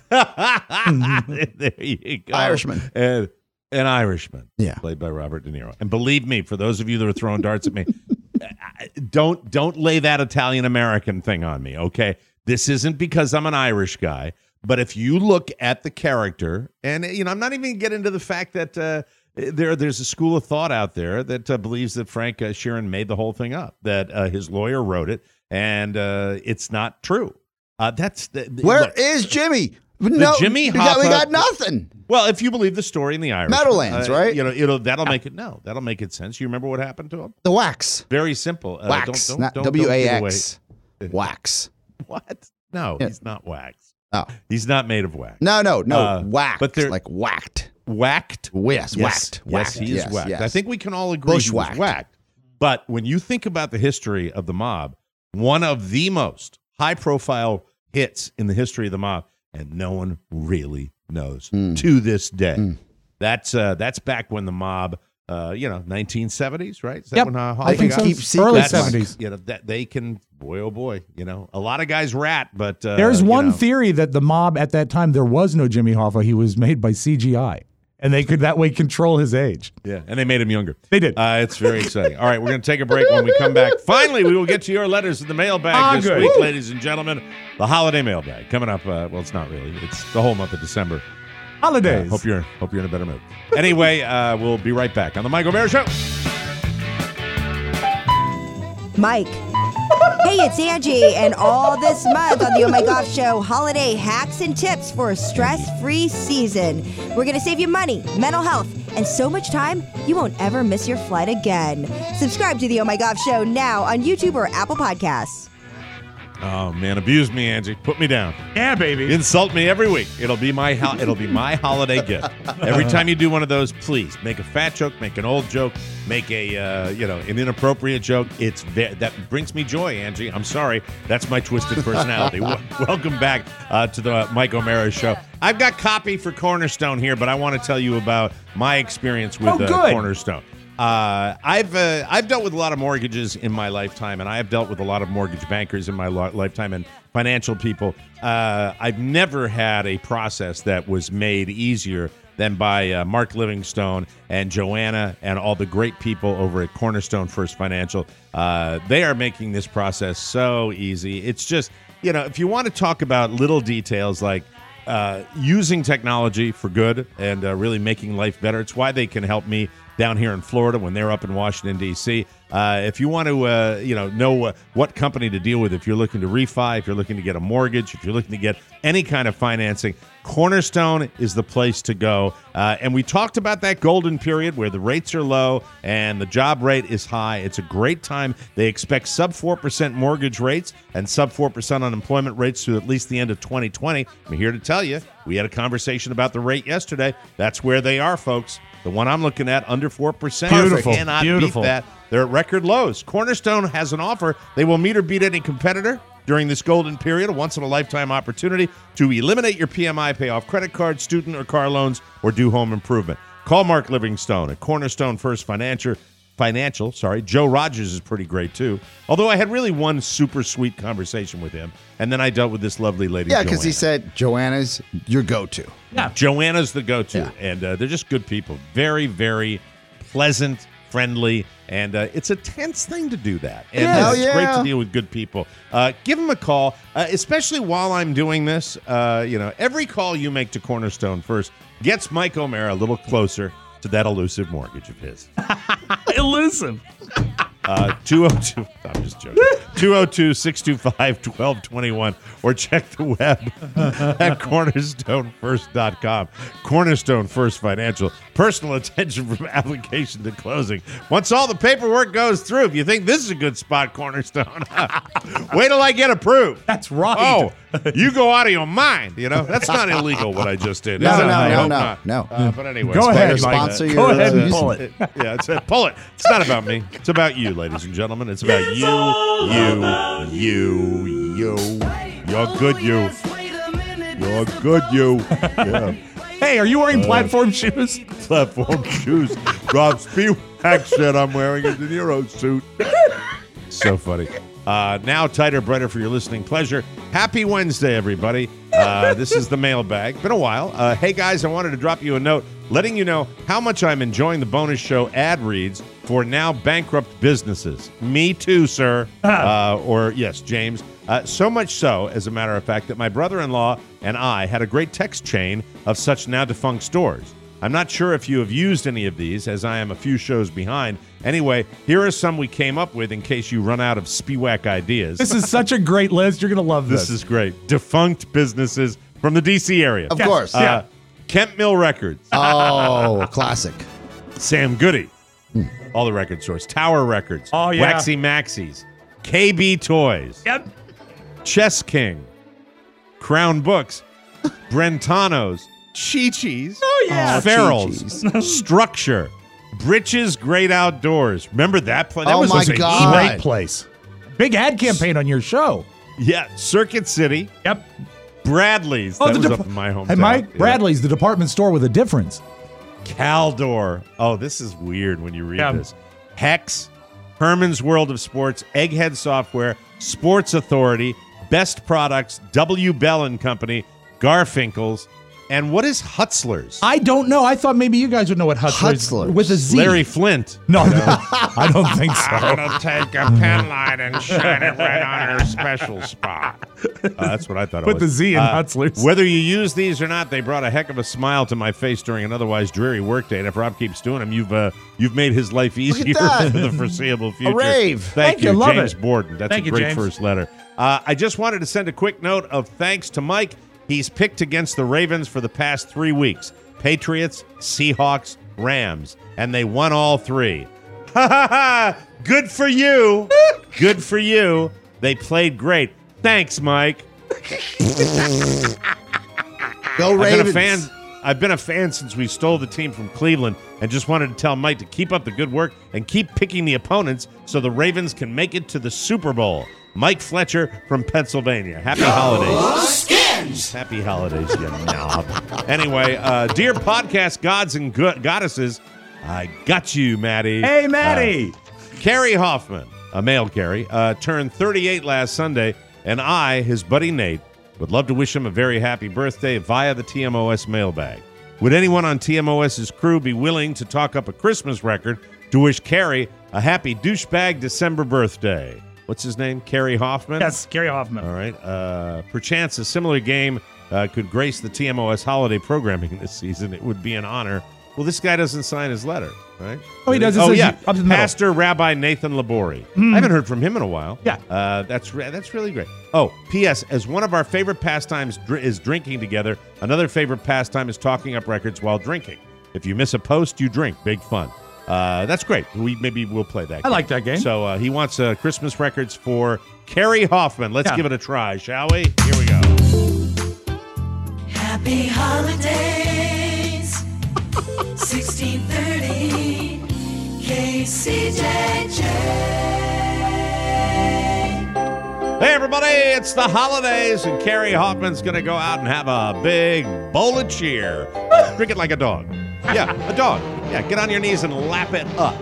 you go. Irishman. An Irishman. Yeah. Played by Robert De Niro. And believe me, for those of you that are throwing darts at me, don't lay that Italian American thing on me, okay? This isn't because I'm an Irish guy, but if you look at the character, and I'm not even getting into the fact that there's a school of thought out there that believes that Frank Sheeran made the whole thing up, that his lawyer wrote it, and it's not true. Where is Jimmy? No, Jimmy we got Hoffa- nothing. Well, if you believe the story in the Irish, Meadowlands, right? That'll make it. No, that'll make it sense. You remember what happened to him? The wax. Very simple. Wax, Don't not give WAX. away- Wax. What? No, Yeah. he's not wax. Oh. He's not made of wax. No. Wax. but they're- like whacked. Whacked? Yes, whacked. Yes, Whacked. he is Yes, whacked. yes. I think we can all agree he was Bushwhacked. whacked. But when you think about the history of the mob, one of the most high-profile hits in the history of the mob, and no one really knows to this day. That's back when the mob, 1970s, right? Is that Yep, when I think so. Keep Early secrets. 70s. that they can, boy, oh boy, a lot of guys rat, but There's one theory that the mob at that time, there was no Jimmy Hoffa. He was made by CGI. And they could that way control his age. Yeah, and they made him younger. They did. It's very exciting. All right, we're going to take a break. When we come back, finally, we will get to your letters in the mailbag this good. week, ladies and gentlemen. The holiday mailbag coming up. Well, it's not really. It's the whole month of December. Holidays. Hope you're in a better mood. Anyway, we'll be right back on the Mike O'Meara Show. Mike. Hey, it's Angie, and all this month on the Oh My Gosh Show, holiday hacks and tips for a stress-free season. We're going to save you money, mental health, and so much time you won't ever miss your flight again. Subscribe to the Oh My Gosh Show now on YouTube or Apple Podcasts. Oh man, abuse me, Angie. Put me down. Yeah, baby. Insult me every week. It'll be my holiday gift. Every time you do one of those, please make a fat joke, make an old joke, make a an inappropriate joke. That brings me joy, Angie. I'm sorry, that's my twisted personality. Welcome back to the Mike O'Meara Show. I've got copy for Cornerstone here, but I want to tell you about my experience with Cornerstone. I've dealt with a lot of mortgages in my lifetime, and I have dealt with a lot of mortgage bankers in my lifetime and financial people. I've never had a process that was made easier than by Mark Livingstone and Joanna and all the great people over at Cornerstone First Financial. They are making this process so easy. It's just, if you want to talk about little details like using technology for good and really making life better, it's why they can help me down here in Florida when they're up in Washington, D.C. If you want to, know what company to deal with, if you're looking to refi, if you're looking to get a mortgage, if you're looking to get any kind of financing, Cornerstone is the place to go. And we talked about that golden period where the rates are low and the job rate is high. It's a great time. They expect sub 4% mortgage rates and sub 4% unemployment rates through at least the end of 2020. I'm here to tell you, we had a conversation about the rate yesterday. That's where they are, folks. The one I'm looking at, under 4%. Beautiful. Cannot Beautiful. beat that. They're at record lows. Cornerstone has an offer. They will meet or beat any competitor during this golden period, a once-in-a-lifetime opportunity to eliminate your PMI, pay off credit cards, student or car loans, or do home improvement. Call Mark Livingstone at Cornerstone First Financial. Joe Rogers is pretty great, too. Although I had really one super sweet conversation with him, and then I dealt with this lovely lady, Yeah, because he Joanna. said Joanna's your go-to. Yeah, Joanna's the go-to, Yeah. and they're just good people. Very, very pleasant, friendly, and it's a tense thing to do that. And it's great to deal with good people. Give them a call, especially while I'm doing this. Every call you make to Cornerstone First gets Mike O'Meara a little closer to that elusive mortgage of his. Elusive. 202. I'm just joking. 202-625-1221, or check the web at cornerstonefirst.com. Cornerstone First Financial. Personal attention from application to closing. Once all the paperwork goes through, if you think this is a good spot, Cornerstone, wait till I get approved. That's right. Oh, you go out of your mind. You know, that's not illegal what I just did. No, is it? no, I no, hope no, not. no. But anyway. Go ahead, Better Mike. sponsor Go your, ahead and pull it. Yeah, pull it. It's not about me. It's about you, ladies and gentlemen. It's about you. You're good, you. You're good, you. Yeah. Hey, are you wearing platform shoes? Platform shoes. Rob Spiewak said I'm wearing a De Niro suit. So funny. Now tighter, brighter for your listening pleasure. Happy Wednesday, everybody. This is the mailbag. Been a while. Hey, guys, I wanted to drop you a note letting you know how much I'm enjoying the bonus show ad reads for now bankrupt businesses. Me too, sir. Or, yes, James. So much so, as a matter of fact, that my brother-in-law and I had a great text chain of such now defunct stores. I'm not sure if you have used any of these, as I am a few shows behind. Anyway, here are some we came up with in case you run out of Spiewak ideas. This is such a great list. You're going to love this. This is great. Defunct businesses from the D.C. area. Of course. Yeah. Kent Mill Records. Oh, classic. Sam Goody. All the record stores. Tower Records. Oh, yeah. Waxy Maxies. KB Toys. Yep. Chess King. Crown Books. Brentano's. Chi-Chi's. Oh, yeah. Farrell's. Structure. Britches Great Outdoors. Remember that place? That Oh, was my a God. Great place. Big ad campaign on your show. Yeah. Circuit City. Yep. Bradley's. That was up in my hometown. Hey, Mike, Yeah. Bradley's, the department store with a difference. Caldor. Oh, this is weird when you read Yeah. this. Hex, Herman's World of Sports, Egghead Software, Sports Authority, Best Products, W. Bell and Company, Garfinkel's, and what is Hutzler's? I don't know. I thought maybe you guys would know what Hutzler's Hutzler's. with a Z. Larry Flint. No, I don't think so. I'm gonna take a pen light and shine it right on her special spot. That's what I thought it Put was. the Z in Hutzler's. Whether you use these or not, they brought a heck of a smile to my face during an otherwise dreary workday. And if Rob keeps doing them, you've made his life easier that. for the foreseeable future. rave. Thank you, Love James it. Borden. That's Thank a you, great James. first letter. I just wanted to send a quick note of thanks to Mike. He's picked against the Ravens for the past 3 weeks. Patriots, Seahawks, Rams. And they won all 3. Ha ha ha! Good for you. Good for you. They played great. Thanks, Mike. Go Ravens. I've been a fan since we stole the team from Cleveland and just wanted to tell Mike to keep up the good work and keep picking the opponents so the Ravens can make it to the Super Bowl. Mike Fletcher from Pennsylvania. Happy holidays. Skins! Happy holidays, you knob. Anyway, dear podcast gods and goddesses, I got you, Maddie. Hey, Maddie. Carrie Hoffman, a male Carrie, turned 38 last Sunday, and I, his buddy Nate, would love to wish him a very happy birthday via the TMOS mailbag. Would anyone on TMOS's crew be willing to talk up a Christmas record to wish Carrie a happy douchebag December birthday? What's his name? Carrie Hoffman? Yes, Gary Hoffman. All right. Perchance a similar game could grace the TMOS holiday programming this season. It would be an honor. Well, this guy doesn't sign his letter, right? Oh, he does. It Oh, says yeah. up in the middle. Pastor Rabbi Nathan Labori. I haven't heard from him in a while. Yeah. That's really great. Oh, P.S. As one of our favorite pastimes is drinking together, another favorite pastime is talking up records while drinking. If you miss a post, you drink. Big fun. That's great. Maybe we'll play that game. I like that game. So he wants Christmas records for Carrie Hoffman. Let's give it a try, shall we? Here we go. Happy holidays, 1630 KCJJ. Hey, everybody, it's the holidays, and Carrie Hoffman's going to go out and have a big bowl of cheer. Drink it like a dog. Yeah, a dog. Yeah, get on your knees and lap it up.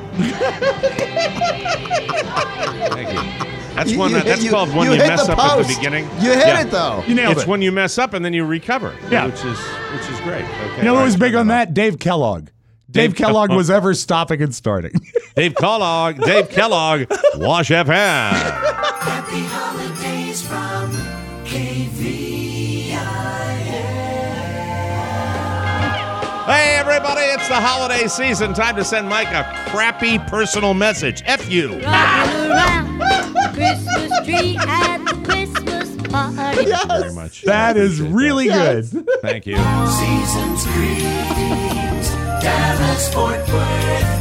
Thank you. That's called when you mess up at the beginning. You hit it, though. You nailed It's it. when you mess up and then you recover. Yeah. Which is great. Okay. You know who was big on that? Dave Kellogg. Dave Kellogg Kellogg. was ever stopping and starting. Dave Kellogg, Wash FM. Happy holidays from KVIA. Hey, everybody, it's the holiday season. Time to send Mike a crappy personal message. F you. Rockin' around, Christmas tree at the Christmas party. Very much. That is really good. Thank you. Season's greetings, Dallas, Fort Worth,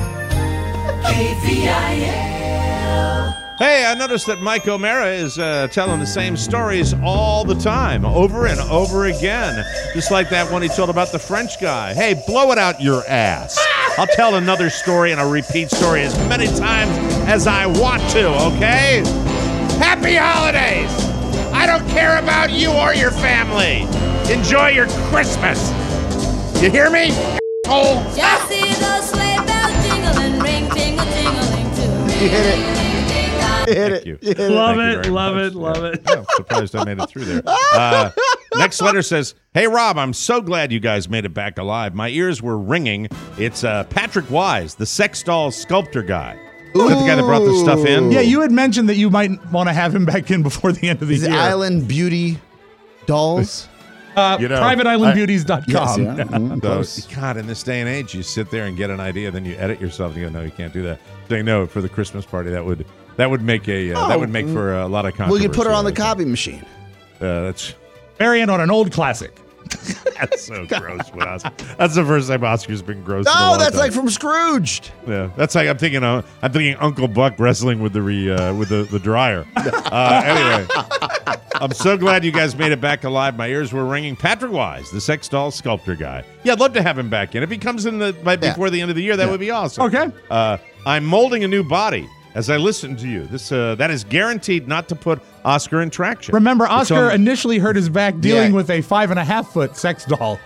KVIL. Hey, I noticed that Mike O'Mara is telling the same stories all the time, over and over again. Just like that one he told about the French guy. Hey, blow it out your ass. I'll tell another story and a repeat story as many times as I want to, okay? Happy holidays! I don't care about you or your family. Enjoy your Christmas. You hear me? Oh. Just see those sleigh bells jingle and ring, tingle, tingling too. You hit it. Thank you. Love Thank you it, very love much. it, love it. Yeah, I'm surprised I made it through there. Next letter says, "Hey, Rob, I'm so glad you guys made it back alive. My ears were ringing. It's Patrick Wise, the sex doll sculptor guy. Is that the guy that brought the stuff in? Yeah, you had mentioned that you might want to have him back in before the end of the These year. Island Beauty dolls. PrivateIslandBeauties.com. Yes, yeah. So, God, in this day and age, you sit there and get an idea, then you edit yourself, and you go, no, you can't do that. Saying no for the Christmas party, that would make a that would make for a lot of controversy. We could put it on the copy machine. That's Variant on an old classic. That's so gross. That's the first time Oscar's been gross. in a No, long that's time. like from Scrooged. Yeah, that's like I'm thinking Uncle Buck wrestling with the dryer. Anyway, I'm so glad you guys made it back alive. My ears were ringing. Patrick Wise, the sex doll sculptor guy. Yeah, I'd love to have him back in. If he comes in before the end of the year, that would be awesome. Okay. I'm molding a new body as I listen to you. This that is guaranteed not to put Oscar in traction. Remember, It's Oscar on- initially hurt his back dealing with a 5.5-foot sex doll.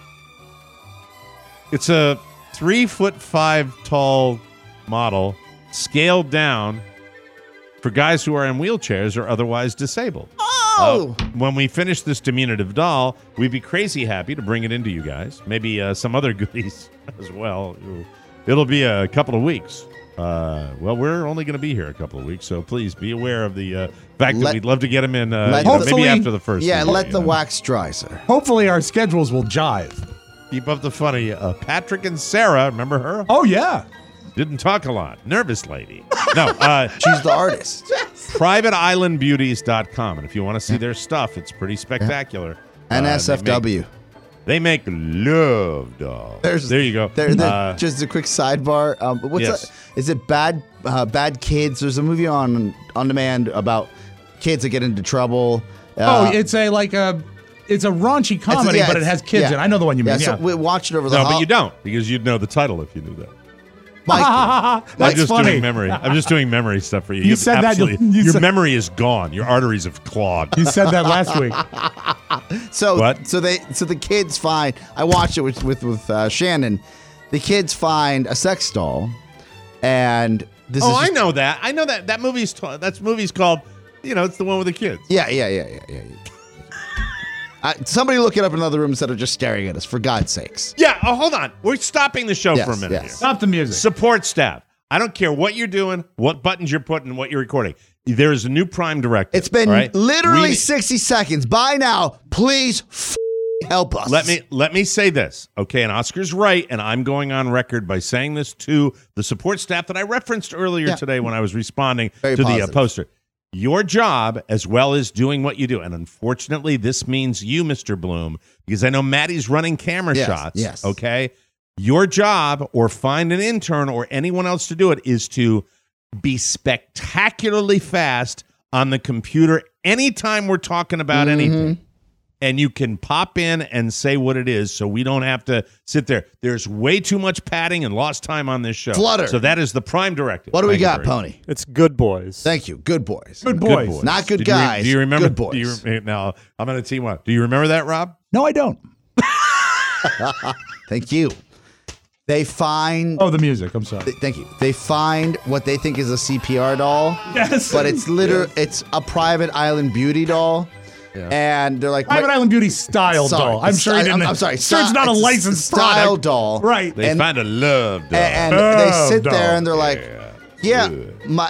It's a 3'5" tall model, scaled down for guys who are in wheelchairs or otherwise disabled. Oh! When we finish this diminutive doll, we'd be crazy happy to bring it into you guys. Maybe some other goodies as well. It'll be a couple of weeks. Well, we're only going to be here a couple of weeks, so please be aware of the fact that we'd love to get him in maybe after the first. Yeah, week, let the wax dry, sir. Hopefully our schedules will jive. Keep up the funny. Patrick and Sarah, remember her? Oh, yeah. Didn't talk a lot. Nervous lady. No, she's the artist. PrivateIslandBeauties.com. And if you want to see their stuff, it's pretty spectacular. NSFW. They make love dolls. There you go. Just a quick sidebar. What's Yes. that? Is it Bad Kids? There's a movie on demand about kids that get into trouble. It's a raunchy comedy, but it has kids in it. I know the one you mean. So we watched it over the No, but you don't, because you'd know the title if you knew that. Mike, I'm That's just funny. doing memory. I'm just doing memory stuff for you. You said that- you Your said- memory is gone. Your arteries have clogged. You said that last week. So What? so the kids find. I watched it with Shannon. The kids find a sex doll, and this is I just- know that. I know that. That movie's called. It's the one with the kids. Yeah. Somebody look it up in another room instead of just staring at us, for God's sakes. Yeah. Oh, hold on. We're stopping the show Yes, for a minute yes. here. Stop the music. Support staff. I don't care what you're doing, what buttons you're putting, what you're recording. There is a new Prime directive. It's been all right? literally 60 seconds. By now, please help us. Let me say this, okay? And Oscar's right, and I'm going on record by saying this to the support staff that I referenced earlier today when I was responding Very to the positive. poster. Your job, as well as doing what you do, and unfortunately, this means you, Mr. Bloom, because I know Maddie's running camera shots. Yes. Okay. Your job, or find an intern or anyone else to do it, is to be spectacularly fast on the computer anytime we're talking about anything. And you can pop in and say what it is, so we don't have to sit there. There's way too much padding and lost time on this show. Flutter. So that is the Prime directive. What do we Thank you got, very much. Pony? It's Good Boys. Thank you. Good boys. Good boys. Not good Did you re- guys. do you remember? Good boys. Now, I'm going to team up. Do you remember that, Rob? No, I don't. Thank you. They find. Oh, the music. I'm sorry. Thank you. They find what they think is a CPR doll. Yes. But it's it's a Private Island Beauty doll. Yeah. And they're like Private Island Beauty style doll. I'm sure he didn't. I'm sorry. Sure, it's not a It's licensed style product. doll. Right. They find a love doll. And they sit doll. there and they're like, yeah,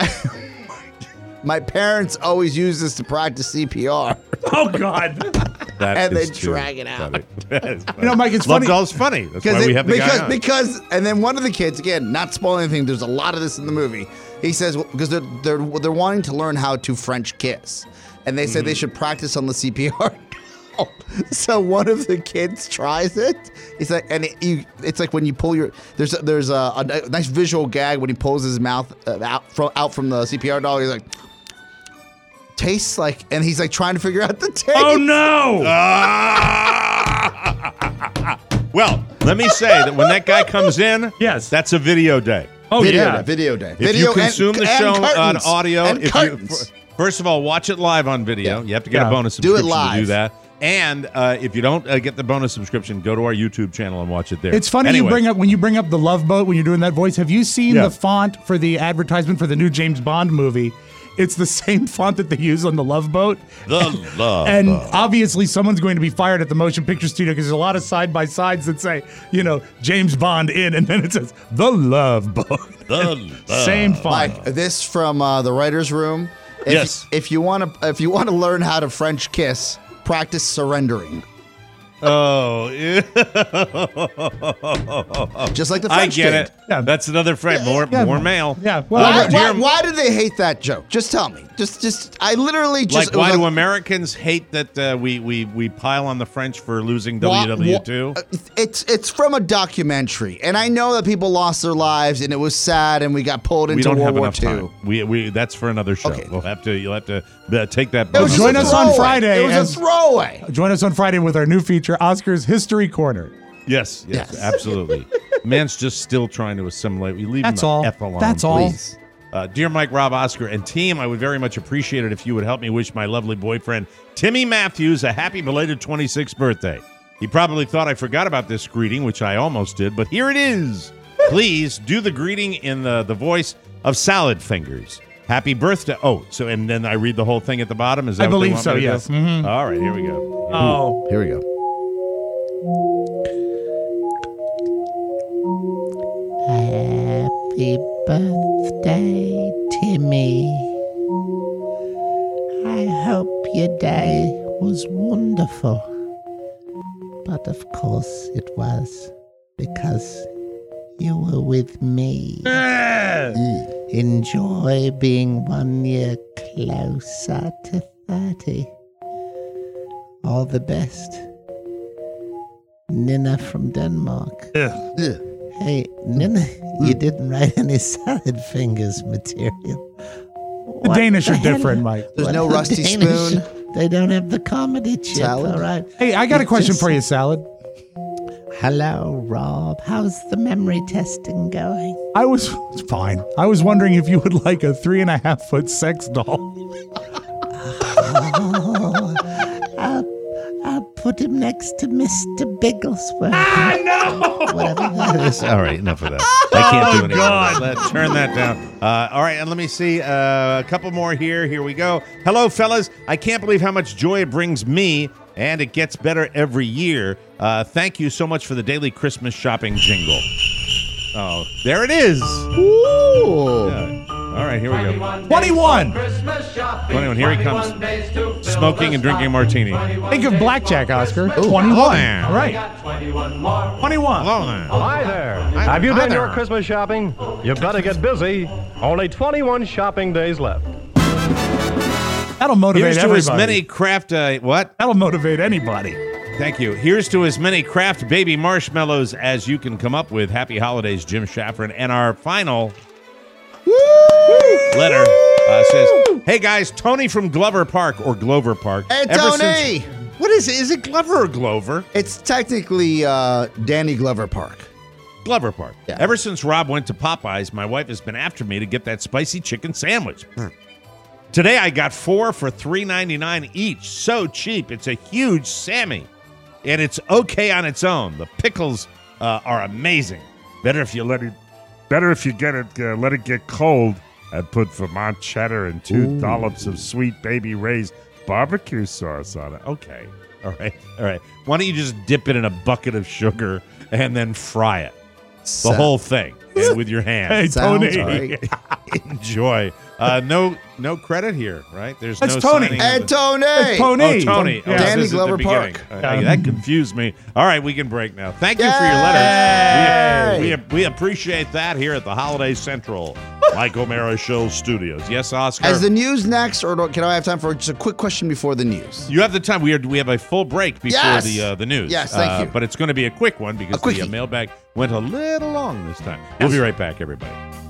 my parents always use this to practice CPR. Oh God. That and is they too drag it out. funny. You know, Mike, it's Love funny. Doll's funny. That's why we have the guy on. Because and then one of the kids, again, not spoiling anything, there's a lot of this in the movie. He says because they're wanting to learn how to French kiss, and they said they should practice on the CPR. So one of the kids tries it. He's like, and it's like when you pull your there's a nice visual gag when he pulls his mouth out from the CPR doll. He's like, tastes like, and he's like trying to figure out the taste. Oh no! Well, let me say that when that guy comes in, Yes. that's a video day. Oh yeah. Video day. If Video you consume the show on curtains. audio, And if you, curtains. first of all, watch it live on video. Yeah. You have to get Yeah. a bonus Do it subscription to do live. that. And if you don't get the bonus subscription, go to our YouTube channel and watch it there. It's funny Anyway, when you bring up the Love Boat when you're doing that voice. Have you seen Yeah. the font for the advertisement for the new James Bond movie? It's the same font that they use on the Love Boat. The Love And Boat. obviously someone's going to be fired at the motion picture studio because there's a lot of side-by-sides that say, James Bond in, and then it says The Love Boat. Same font. Like this from the writers' room. Yes. If you want to learn how to French kiss, practice surrendering. Oh, Just like the I French get did. it. Yeah. That's another friend. More male. Yeah. Well, Why do they hate that joke? Just tell me. I literally just Like, why do Americans hate that we pile on the French for losing WW2? It's from a documentary, and I know that people lost their lives, and it was sad, and we got pulled We into don't have World War enough II. time. We that's for another show. Okay. You'll have to take that. It was just Join a us on throwaway. Friday It was as- a throwaway. Join us on Friday with our new feature, Oscar's History Corner. Yes, absolutely. Man's just still trying to assimilate. We leave That's him all. the F alone. That's all. Please. Dear Mike, Rob, Oscar, and team, I would very much appreciate it if you would help me wish my lovely boyfriend, Timmy Matthews, a happy belated 26th birthday. He probably thought I forgot about this greeting, which I almost did, but here it is. Please do the greeting in the voice of Salad Fingers. Happy birthday. Oh, so and then I read the whole thing at the bottom? Is that I what they believe want so, me to do? yes. Mhm. All right, here we go. Oh. Here we go. Happy birthday, Timmy. I hope your day was wonderful. But of course it was, because you were with me. Enjoy being 1 year closer to 30. All the best. Nina from Denmark. Hey, Nina, you didn't write any Salad Fingers material. The Danish are the hell? different, Mike. There's What no the Rusty Danish? Spoon. They don't have the comedy chip, Salad? all right? Hey, I got a question just- for you, Salad. Hello, Rob. How's the memory testing going? It's fine. I was wondering if you would like a 3.5-foot sex doll. I'll put him next to Mr. Bigglesworth. Whatever that is. All right, enough of that. I can't do any more of that. Let's turn that down. All right, and let me see a couple more here. Here we go. Hello, fellas. I can't believe how much joy it brings me, and it gets better every year. Thank you so much for the daily Christmas shopping jingle. Oh, there it is. Ooh. Yeah. All right, here we go. 21. 21. Here he comes. Smoking and drinking a martini. Think of blackjack, Oscar. Hello 21. there. All right. 21. Hello there. Hi there. Have you done your Christmas shopping? You better get busy. Only 21 shopping days left. That'll motivate Here's to everybody. as many craft, what? That'll motivate anybody. Thank you. Here's to as many craft baby marshmallows as you can come up with. Happy holidays, Jim Shaffron. And our final letter says, hey guys, Tony from Glover Park, or Glover Park. Hey, Ever Tony! What is it? Is it Glover or Glover? It's technically Danny Glover Park. Glover Park. Yeah. Ever since Rob went to Popeyes, my wife has been after me to get that spicy chicken sandwich. Today I got 4 for $3.99 each. So cheap. It's a huge Sammy. And it's okay on its own. The pickles are amazing. Better if you let it get cold and put Vermont cheddar and 2 dollops of Sweet Baby Ray's barbecue sauce on it. Okay. All right. Why don't you just dip it in a bucket of sugar and then fry it? The whole thing. And with your hands. Hey, Tony. Sounds right. Enjoy. No credit here, right? There's That's no Tony. signing And of the- Tony. It's Tony. Oh, Tony. Yeah. Danny this is the Glover beginning. Park. That confused me. All right, we can break now. Thank you for your Yay! letters. We appreciate that here at the Holiday Central Mike O'Mara Show studios. Yes, Oscar? Is the news next, or can I have time for just a quick question before the news? You have the time. We have a full break before Yes! the news. Yes, thank you. But it's going to be a quick one because the mailbag went a little long this time. We'll be right back, everybody.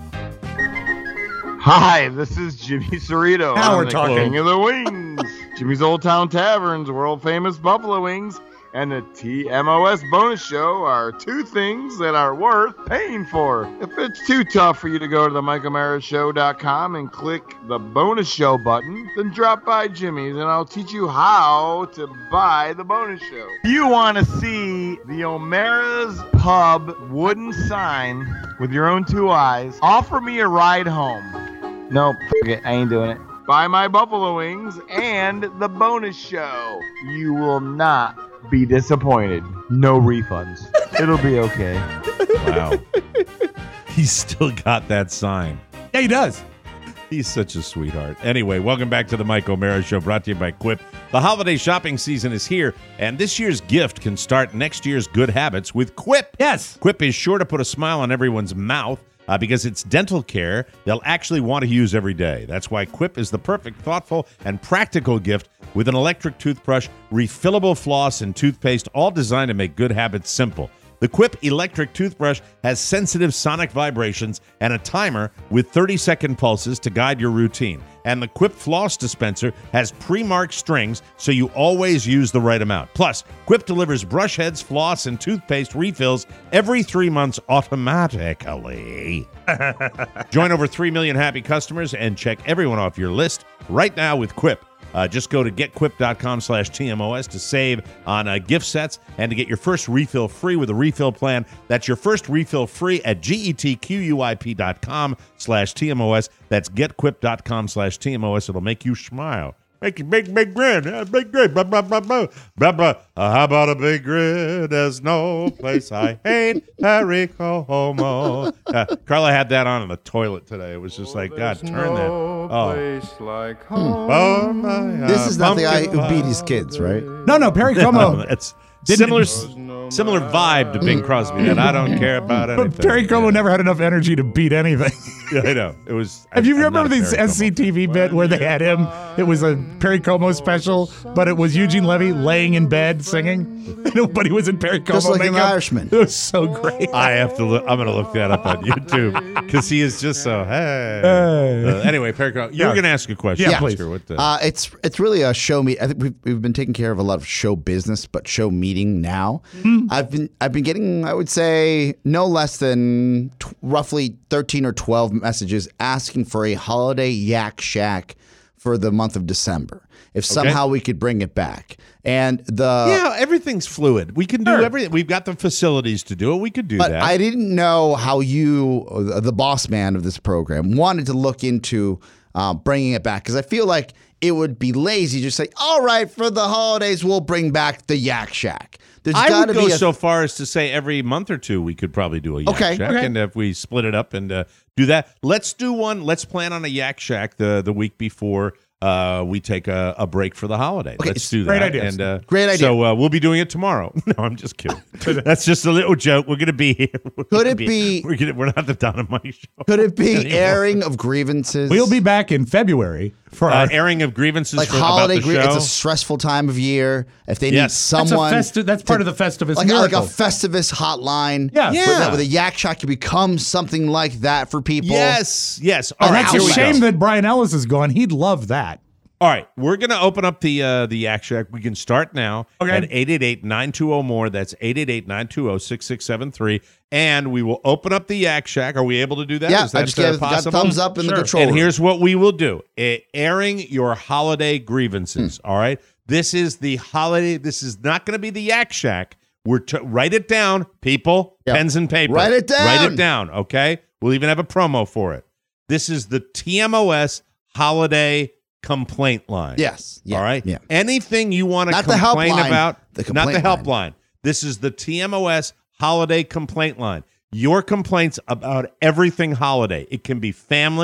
Hi, this is Jimmy Cerrito. Now I'm we're the talking. King of the Wings. Jimmy's Old Town Tavern's world famous buffalo wings and the TMOS bonus show are two things that are worth paying for. If it's too tough for you to go to the MikeOMaraShow.com and click the bonus show button, then drop by Jimmy's and I'll teach you how to buy the bonus show. If you want to see the O'Mara's Pub wooden sign with your own two eyes, offer me a ride home. Nope, forget, I ain't doing it. Buy my buffalo wings and the bonus show. You will not be disappointed. No refunds. It'll be okay. Wow. He's still got that sign. Yeah, he does. He's such a sweetheart. Anyway, welcome back to the Mike O'Mara Show, brought to you by Quip. The holiday shopping season is here, and this year's gift can start next year's good habits with Quip. Yes. Quip is sure to put a smile on everyone's mouth because it's dental care they'll actually want to use every day. That's why Quip is the perfect, thoughtful, and practical gift with an electric toothbrush, refillable floss, and toothpaste, all designed to make good habits simple. The Quip electric toothbrush has sensitive sonic vibrations and a timer with 30-second pulses to guide your routine. And the Quip floss dispenser has pre-marked strings so you always use the right amount. Plus, Quip delivers brush heads, floss, and toothpaste refills every 3 months automatically. Join over 3 million happy customers and check everyone off your list right now with Quip. Just go to getquip.com/TMOS to save on gift sets and to get your first refill free with a refill plan. That's your first refill free at getquip.com/TMOS. That's getquip.com/TMOS. It'll make you smile. Make you big grin. Big grin. Blah, blah, blah, blah. Blah, blah. How about a big grin? There's no place I hate. Harry Como. Carla had that on in the toilet today. It was just like, God, turn that. Oh. Like This is not the guy who beat his kids, right? No, Perry Como. It's similar vibe to Bing Crosby, and I don't care about anything. But Perry Como never had enough energy to beat anything. Yeah, I know. It was. If you remember this SCTV bit where they had him, it was a Perry Como special, but it was Eugene Levy laying in bed singing. Nobody was in Perry Como Just like an makeup. Irishman. It was so great. I have to look. I'm going to look that up on YouTube because he is just so. Hey. Anyway, Perry Como, you were going to ask a question. Yeah, please. It's really a show meet. I think we've been taking care of a lot of show business, but show meeting now. I've been getting, I would say, no less than roughly 13 or 12 messages asking for a holiday Yak Shack for the month of December. If somehow we could bring it back. And everything's fluid. We can do everything. We've got the facilities to do it. We could do but that. I didn't know how you, the boss man of this program, wanted to look into bringing it back, because I feel like it would be lazy to say, all right, for the holidays, we'll bring back the Yak Shack. I would go so far as to say every month or two we could probably do a Yak Shack. Okay. And if we split it up and do that, let's do one. Let's plan on a Yak Shack the week before we take a break for the holiday. Okay, let's do that. great idea. And, great idea. So we'll be doing it tomorrow. No, I'm just kidding. That's just a little joke. We're going to be here. We're not the Dynamite Show. Could it be airing of grievances? We'll be back in February for our airing of grievances like for, holiday about the show. It's a stressful time of year. If they need someone, that's part of the Festivus like miracle. a Festivus hotline. Yeah. With a Yak Shack could become something like that for people. Yes. All right, here it's a we shame go. that Brian Ellis is gone. He'd love that. All right, we're going to open up the Yak Shack. We can start now at 888-920-MORE. That's 888-920-6673. And we will open up the Yak Shack. Are we able to do that? Yeah, Is that I just got possible? thumbs up in the control And room. here's what we will do. Airing your holiday grievances, all right? This is the holiday. This is not going to be the Yak Shack. Write it down, people. Yep. Pens and paper. Write it down. Write it down, okay? We'll even have a promo for it. This is the TMOS holiday complaint line. Yes. Yeah, all right. Yeah. Anything you want to Not the complain helpline, about, the not the complaint helpline. This is the TMOS holiday complaint line. Your complaints about everything holiday. It can be family. Yeah.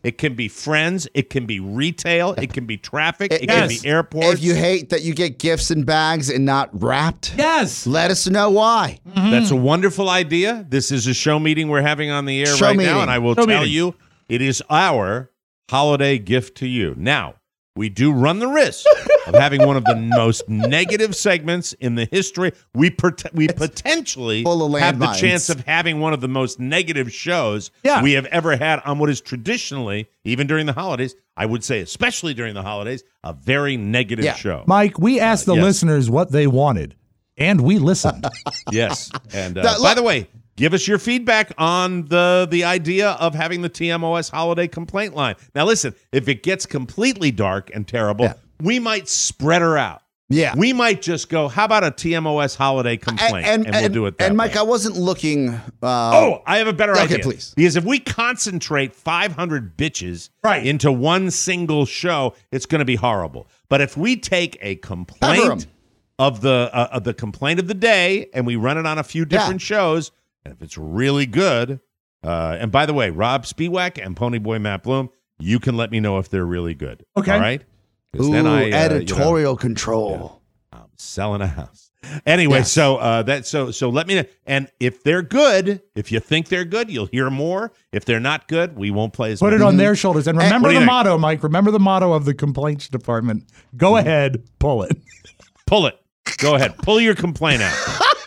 It can be friends. It can be retail. It can be traffic. It can be airports. If you hate that you get gifts in bags and not wrapped, yes, let us know why. That's a wonderful idea. This is a show meeting we're having on the air now, and I will tell you, it is our holiday gift to you. Now, we do run the risk of having one of the most negative segments in the history. We potentially have the chance of having one of the most negative shows we have ever had on what is traditionally, even during the holidays, I would say especially during the holidays, a very negative show. Mike, we asked the listeners what they wanted, and we listened. Yes. And by the way, give us your feedback on the idea of having the TMOS holiday complaint line. Now, listen, if it gets completely dark and terrible, we might spread her out. Yeah. We might just go, how about a TMOS holiday complaint? And we'll do it that And, Mike, way. I wasn't looking... I have a better idea. Okay, please. Because if we concentrate 500 bitches into one single show, it's going to be horrible. But if we take a complaint of the complaint of the day and we run it on a few different shows... And if it's really good, and by the way, Rob Spiewak and Ponyboy Matt Bloom, you can let me know if they're really good. Okay. All right? Ooh, then editorial control. I'm selling a house. Anyway, so let me know. And if they're good, if you think they're good, you'll hear more. If they're not good, we won't play as Put much. it on their shoulders. And remember the think? motto, Mike. Remember the motto of the complaints department. Go ahead, pull it. Pull it. Go ahead. Pull your complaint out.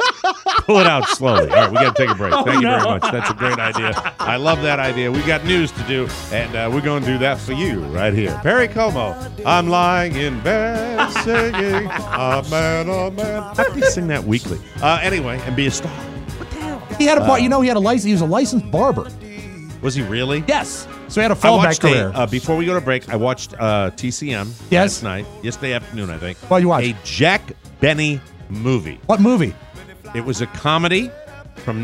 Pull it out slowly. All right, we got to take a break. Thank you very much. That's a great idea. I love that idea. We got news to do, and we're going to do that for you right here. Perry Como, I'm lying in bed singing, a man. How do we sing that weekly? Anyway, and be a star. What the hell? He had a, he had a license. He was a licensed barber. Was he really? Yes. So he had a fallback career. Before we go to break, I watched TCM last night, yesterday afternoon, I think. What you watched? A Jack Benny movie. What movie? It was a comedy from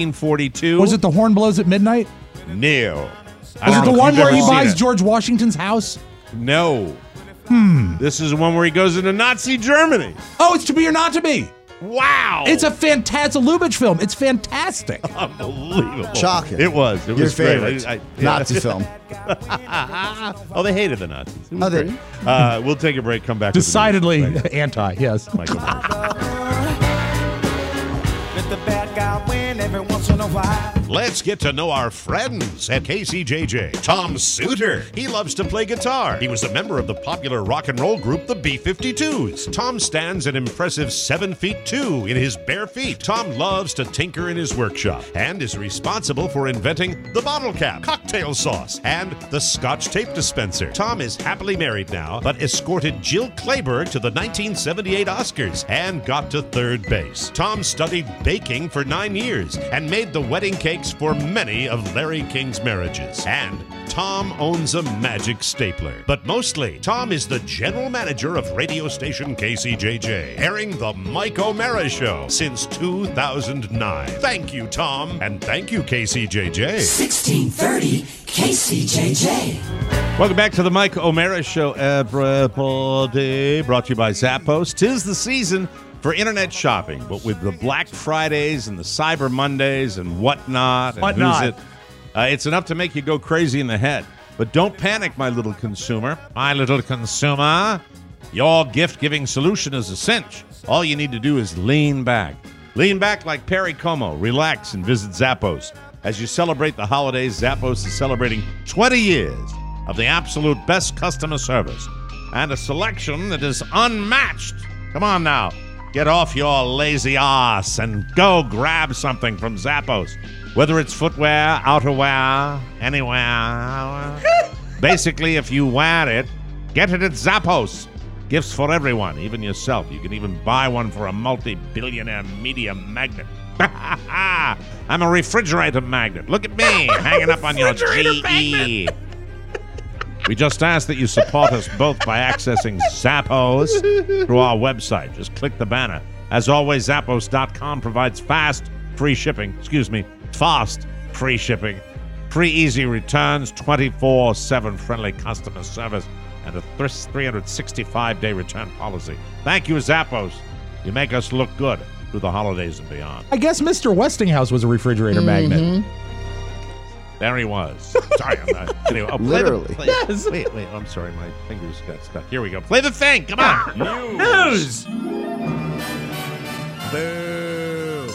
1942. Was it The Horn Blows at Midnight? No. Was it the one where he buys George Washington's house? No. This is the one where he goes into Nazi Germany. Oh, it's To Be or Not to Be. Wow. It's a fantastic Lubitsch film. It's fantastic. Unbelievable. Shocking. It was. It Your was favorite great. Nazi film. Oh, they hated the Nazis. It was Oh, they great. We'll take a break, come back. Decidedly with the news. anti, yes. Michael Let the bad guy win every once in a while. Let's get to know our friends at KCJJ. Tom Suter. He loves to play guitar. He was a member of the popular rock and roll group, the B-52s. Tom stands an impressive 7'2" in his bare feet. Tom loves to tinker in his workshop and is responsible for inventing the bottle cap, cocktail sauce, and the Scotch tape dispenser. Tom is happily married now, but escorted Jill Clayburgh to the 1978 Oscars and got to third base. Tom studied baking for 9 years and made the wedding cakes for many of Larry King's marriages. And Tom owns a magic stapler. But mostly, Tom is the general manager of radio station KCJJ, airing the Mike O'Mara Show since 2009. Thank you, Tom, and thank you, KCJJ. 1630 KCJJ. Welcome back to the Mike O'Mara Show, everybody. Brought to you by Zappos. 'Tis the season for internet shopping, but with the Black Fridays and the Cyber Mondays and whatnot. And who's it? It's enough to make you go crazy in the head. But don't panic, my little consumer. My little consumer. Your gift-giving solution is a cinch. All you need to do is lean back. Lean back like Perry Como. Relax and visit Zappos. As you celebrate the holidays, Zappos is celebrating 20 years of the absolute best customer service and a selection that is unmatched. Come on now. Get off your lazy ass and go grab something from Zappos. Whether it's footwear, outerwear, anywhere. Basically, if you wear it, get it at Zappos. Gifts for everyone, even yourself. You can even buy one for a multi-billionaire media magnet. I'm a refrigerator magnet. Look at me, hanging up on your GE. We just ask that you support us both by accessing Zappos through our website. Just click the banner. As always, Zappos.com provides fast, free shipping, free easy returns, 24/7 friendly customer service, and a 365-day return policy. Thank you, Zappos. You make us look good through the holidays and beyond. I guess Mr. Westinghouse was a refrigerator magnet. There he was. Sorry, I'm not. Anyway, Literally. Yes. Wait, I'm sorry. My fingers got stuck. Here we go. Play the thing. Come on. News. Boo.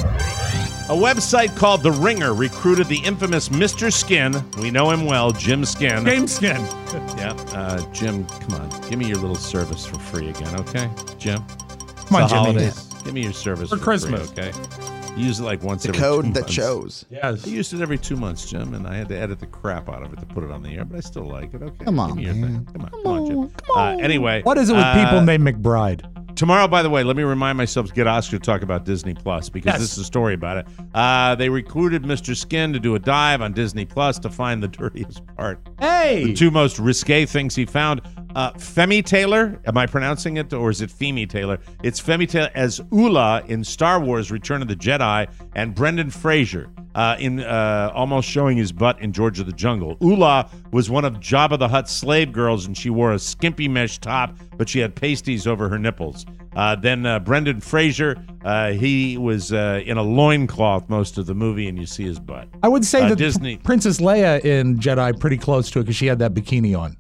A website called The Ringer recruited the infamous Mr. Skin. We know him well, Jim Skin. James Skin. Yeah. Jim, come on. Give me your little service for free again, okay? Jim? Come on, It's the Jimmy. holidays. Give me your service For for Christmas. free, okay? You use it like once The every 2 code months. that shows. Yes. I used it every 2 months, Jim, and I had to edit the crap out of it to put it on the air, but I still like it. Okay. Come on, Give me your man. thing. Come on, Jim. Anyway. What is it with people named McBride? Tomorrow, by the way, let me remind myself to get Oscar to talk about Disney Plus because Yes. this is a story about it. They recruited Mr. Skin to do a dive on Disney Plus to find the dirtiest part. Hey! The 2 most risque things he found. Femi Taylor, am I pronouncing it, or is it Femi Taylor? It's Femi Taylor as Ula in Star Wars Return of the Jedi, and Brendan Fraser in almost showing his butt in George of the Jungle. Ula was one of Jabba the Hutt's slave girls, and she wore a skimpy mesh top, but she had pasties over her nipples. Then Brendan Fraser, he was in a loincloth most of the movie, and you see his butt. I would say that Disney. Princess Leia in Jedi pretty close to it because she had that bikini on.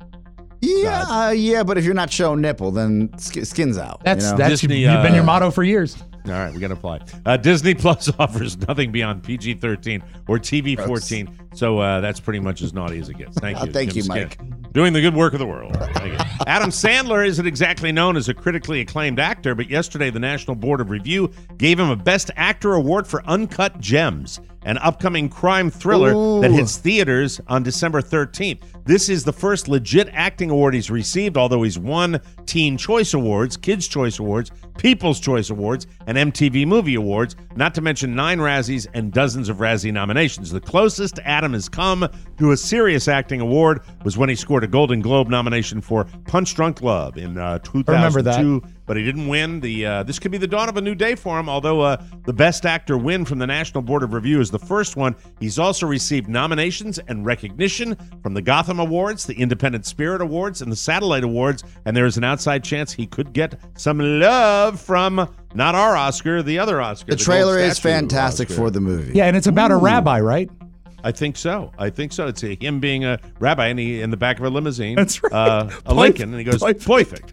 Yeah, but if you're not showing nipple, then skin's out. That's Disney, you've been your motto for years. All right, we got to apply. Disney Plus offers nothing beyond PG-13 or TV-14, so that's pretty much as naughty as it gets. Thank you. Thank Jim you, Skin. Mike. Doing the good work of the world. Thank you. Adam Sandler isn't exactly known as a critically acclaimed actor, but yesterday the National Board of Review gave him a Best Actor award for Uncut Gems, an upcoming crime thriller that hits theaters on December 13th. This is the first legit acting award he's received, although he's won Teen Choice Awards, Kids' Choice Awards, People's Choice Awards, and MTV Movie Awards, not to mention 9 Razzies and dozens of Razzie nominations. The closest Adam has come to a serious acting award was when he scored a Golden Globe nomination for Punch Drunk Love in 2002. remember that. But he didn't win. This could be the dawn of a new day for him, although the Best Actor win from the National Board of Review is the first one. He's also received nominations and recognition from the Gotham Awards, the Independent Spirit Awards, and the Satellite Awards, and there is an outside chance he could get some love from not our Oscar, the other Oscar. The trailer Gold is Statue fantastic Oscar. for the movie. Yeah, and it's about a rabbi, right? I think so. It's him being a rabbi and he in the back of a limousine. That's right. A Lincoln, and he goes, "Perfect."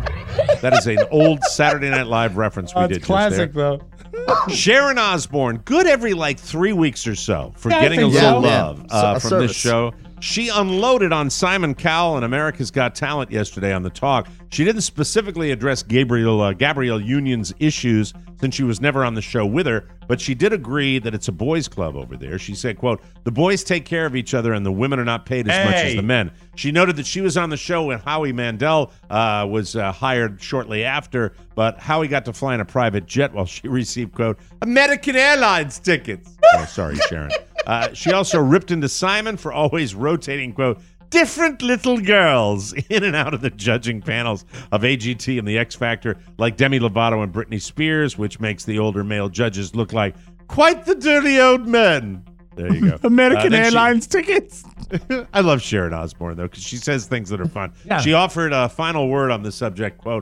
That is an old Saturday Night Live reference we did. It's classic, just there. though. Sharon Osbourne, good every 3 weeks or so for Yeah, I getting a think little so. love A from service. this show. She unloaded on Simon Cowell and America's Got Talent yesterday on The Talk. She didn't specifically address Gabrielle Union's issues since she was never on the show with her, but she did agree that it's a boys' club over there. She said, quote, "The boys take care of each other and the women are not paid as much as the men." She noted that she was on the show when Howie Mandel was hired shortly after, but Howie got to fly in a private jet while she received, quote, American Airlines tickets. Oh, sorry, Sharon. She also ripped into Simon for always rotating, quote, different little girls in and out of the judging panels of AGT and the X Factor, like Demi Lovato and Britney Spears, which makes the older male judges look like quite the dirty old men. There you go. American Airlines tickets. I love Sharon Osbourne, though, because she says things that are fun. Yeah. She offered a final word on the subject, quote,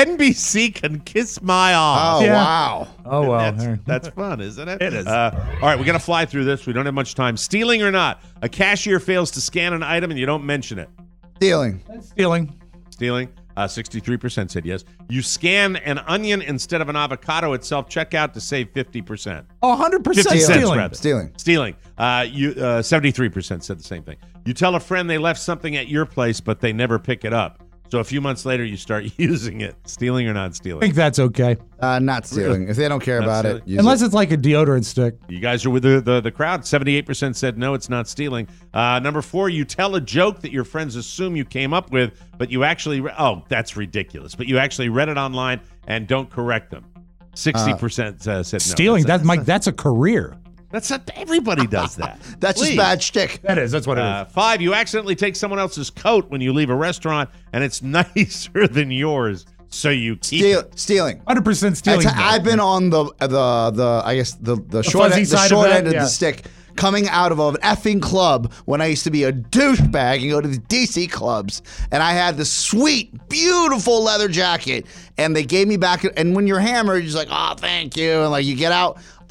NBC can kiss my ass. Oh, wow. Oh, well. That's fun, isn't it? It is. All right, we're going to fly through this. We don't have much time. Stealing or not? A cashier fails to scan an item and you don't mention it. Stealing. Stealing. Stealing? 63% said yes. You scan an onion instead of an avocado at self-checkout to save 50%. Oh, 100% 50 cents, stealing. rather. Stealing. Stealing. 73% said the same thing. You tell a friend they left something at your place, but they never pick it up. So a few months later, you start using it. Stealing or not I stealing? think that's okay. Not stealing. If they don't care Not about stealing. it, use Unless it. it's like a deodorant stick. You guys are with the crowd. 78% said no, it's not stealing. Number 4, you tell a joke that your friends assume you came up with, but you actually, that's ridiculous. But you actually read it online and don't correct them. 60% said no. Stealing, that's a career. That's not, everybody does that. That's just Please. bad shtick. That is. That's what it is. 5, you accidentally take someone else's coat when you leave a restaurant and it's nicer than yours, so you keep it. Stealing. 100% stealing. I've been on the I guess the short fuzzy end, the side short of that, end of yeah. the stick, coming out of an effing club when I used to be a douchebag and go to the DC clubs, and I had this sweet, beautiful leather jacket, and they gave me back. And when you're hammered, you're just like, oh, thank you, and like you get out.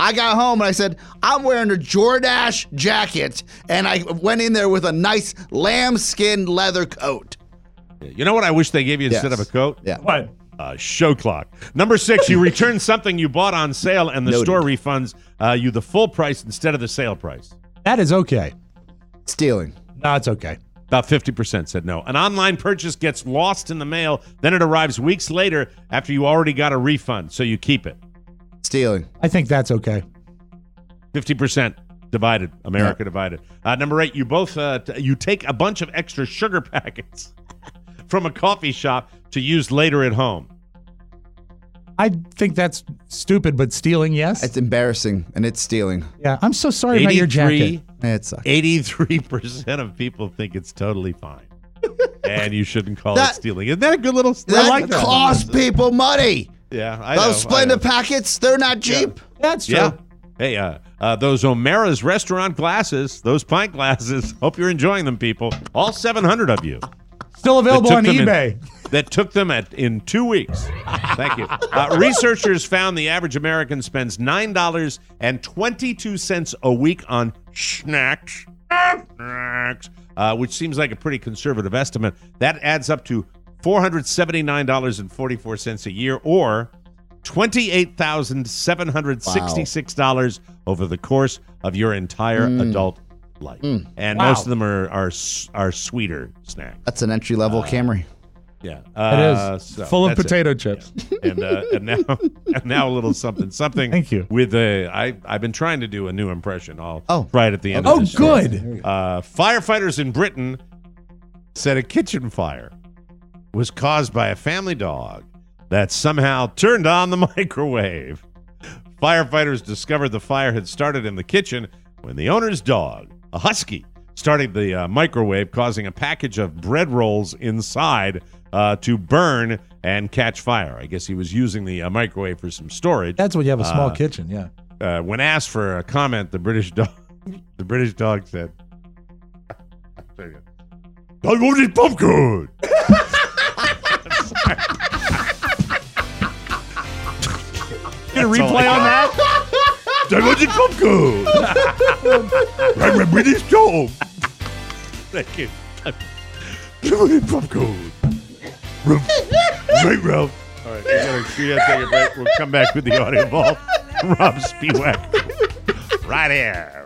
I got home and I said, I'm wearing a Jordache jacket, and I went in there with a nice lambskin leather coat. You know what I wish they gave you instead of a coat? Yeah. What? A show clock. Number 6, you return something you bought on sale and the store refunds you the full price instead of the sale price. That is okay. Stealing. No, it's okay. About 50% said no. An online purchase gets lost in the mail, then it arrives weeks later after you already got a refund, so you keep it. Stealing. I think that's okay. 50% divided. America divided. Number 8, you both you take a bunch of extra sugar packets from a coffee shop to use later at home. I think that's stupid, but stealing, yes. It's embarrassing, and it's stealing. Yeah, I'm so sorry about your jacket. It sucks. 83% of people think it's totally fine. And you shouldn't call it stealing. Isn't that a good little story? That costs people money. Yeah, I Those Splenda packets, they're not cheap. Yeah. That's true. Yeah. Hey, those O'Mara's restaurant glasses, those pint glasses, hope you're enjoying them, people. All 700 of you. Still available on eBay. That took them in 2 weeks. Thank you. Researchers found the average American spends $9.22 a week on snacks, which seems like a pretty conservative estimate. That adds up to $479.44 a year, or $28,766 over the course of your entire adult life. And most of them are sweeter snacks. That's an entry-level Camry. Yeah, it is full of potato chips. Yeah. And now a little something. Thank you. With I've been trying to do a new impression. I'll try it at the end. of the show. Good. Firefighters in Britain said a kitchen fire was caused by a family dog that somehow turned on the microwave. Firefighters discovered the fire had started in the kitchen when the owner's dog, a husky, started the microwave, causing a package of bread rolls inside to burn and catch fire. I guess he was using the microwave for some storage. That's when you have a small kitchen, yeah. When asked for a comment, the British dog said, "I want this popcorn." Get a replay on that? I want this popcorn. I'm a British dog. Thank you. I want this popcorn. Right, Ralph. All right, we gotta take a break. We'll come back with the audio vault. Rob Spiewak. Right here.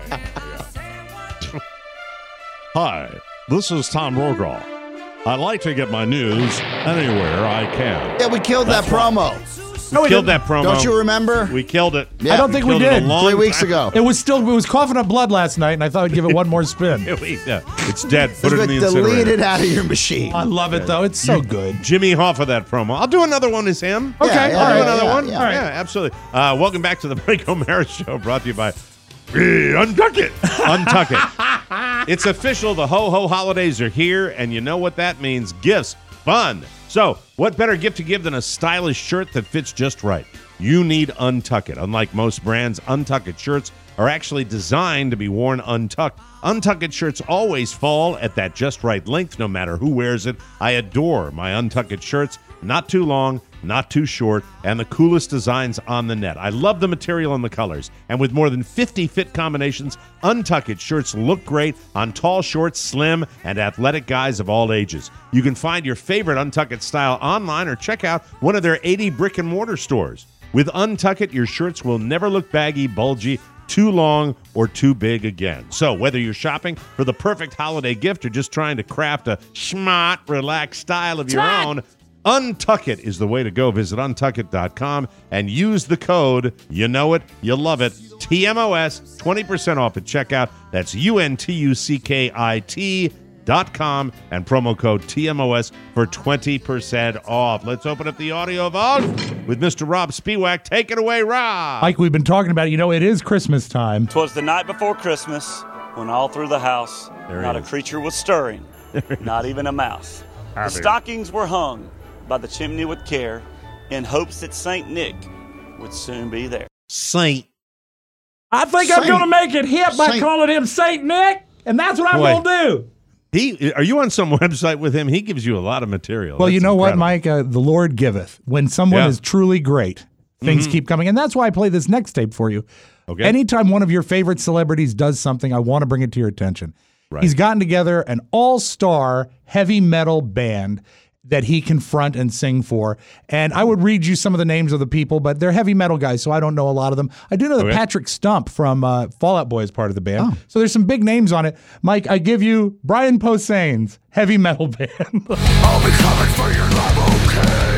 Hi, this is Tom Brokaw. I like to get my news anywhere I can. Yeah, we killed that promo. We killed that promo. Don't you remember? We killed it. Yeah, I don't think we did. 3 weeks ago. It was coughing up blood last night, and I thought I'd give it one more spin. It's dead. Put it in the incinerator. Delete it out of your machine. I love it, though. It's so good. Jimmy Hoffa that promo. I'll do another one as him. Okay. I'll do another one. All right. Yeah, absolutely. Welcome back to the Mike O'Mara Show, brought to you by Untuck It. Untuck It. It's official. The ho-ho holidays are here, and you know what that means. Gifts. Fun. So, what better gift to give than a stylish shirt that fits just right? You need Untuck It. Unlike most brands, Untuck It shirts are actually designed to be worn untucked. Untuck It shirts always fall at that just right length, no matter who wears it. I adore my Untuck It shirts. Not too long, not too short, and the coolest designs on the net. I love the material and the colors. And with more than 50 fit combinations, Untuck It shirts look great on tall, short, slim, and athletic guys of all ages. You can find your favorite Untuck It style online or check out one of their 80 brick-and-mortar stores. With Untuck It, your shirts will never look baggy, bulgy, too long, or too big again. So whether you're shopping for the perfect holiday gift or just trying to craft a smart, relaxed style of your own, Untuck It is the way to go. Visit untuckit.com and use the code, you know it, you love it, TMOS, 20% off at checkout. That's UNTUCKIT.com and promo code TMOS for 20% off. Let's open up the audio vault with Mr. Rob Spiewak. Take it away, Rob. Mike, we've been talking about it. You know, it is Christmas time. 'Twas the night before Christmas when all through the house not a creature was stirring, not even a mouse. The stockings were hung by the chimney with care in hopes that St. Nick would soon be there. Saint. I think I'm going to make it hip by calling him St. Nick, and that's what I'm going to do. Are you on some website with him? He gives you a lot of material. Well, That's you know incredible. what, Mike? The Lord giveth. When someone is truly great, things keep coming. And that's why I play this next tape for you. Okay. Anytime one of your favorite celebrities does something, I want to bring it to your attention. Right. He's gotten together an all-star heavy metal band that he can front and sing for. And I would read you some of the names of the people, but they're heavy metal guys, so I don't know a lot of them. I do know that Patrick Stump from Fall Out Boy is part of the band. Oh. So there's some big names on it. Mike, I give you Brian Posehn's heavy metal band. I'll be coming for your love, okay?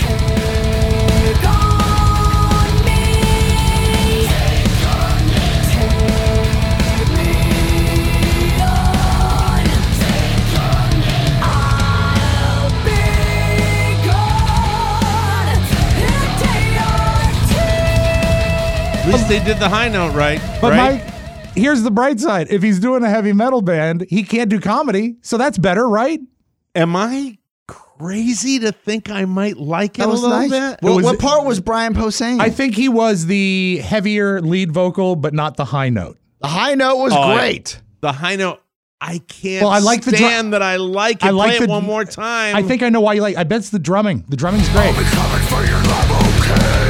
At least they did the high note right. But right? Mike, here's the bright side. If he's doing a heavy metal band, he can't do comedy, so that's better, right? Am I crazy to think I might like it a little bit? What part was Brian Posehn? I think he was the heavier lead vocal, but not the high note. The high note was great. The high note, I can't Well, I like the stand that I like it. I like Play it the- one more time. I think I know why you like. I bet it's the drumming. The drumming's great. I'll be coming for your love, okay?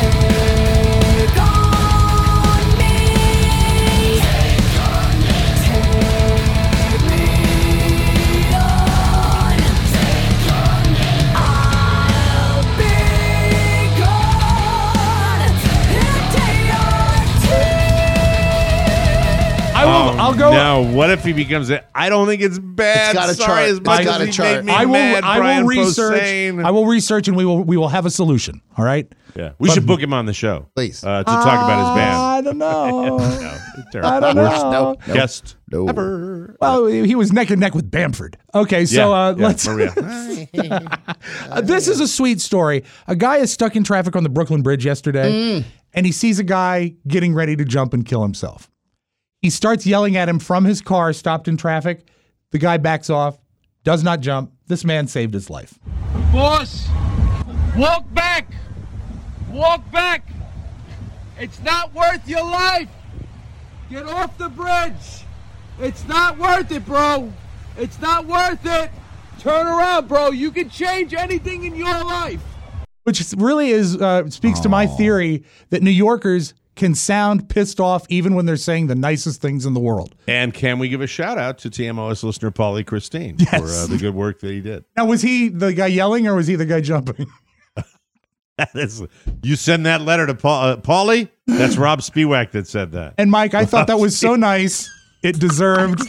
I'll go. Now, what if he becomes a? I don't think it's bad. It's got a Sorry, chart. as It's much got as a he chart. made me mad, I Brian will research. Posehn. I will research, and we will have a solution. All right. Yeah, we should book him on the show, please, to talk about his band. I don't know. Terrible. I don't Worst know. guest No. ever. Well, he was neck and neck with Bamford. Okay, so let's. Maria. This is a sweet story. A guy is stuck in traffic on the Brooklyn Bridge yesterday, and he sees a guy getting ready to jump and kill himself. He starts yelling at him from his car, stopped in traffic. The guy backs off, does not jump. This man saved his life. Boss, walk back. Walk back. It's not worth your life. Get off the bridge. It's not worth it, bro. It's not worth it. Turn around, bro. You can change anything in your life. Which really is speaks to my theory that New Yorkers can sound pissed off even when they're saying the nicest things in the world. And can we give a shout out to TMOS listener Paulie Christine for the good work that he did? Now, was he the guy yelling or was he the guy jumping? That is, you send that letter to Paulie? That's Rob Spiewak that said that. And Mike, I thought that was so nice. It deserved.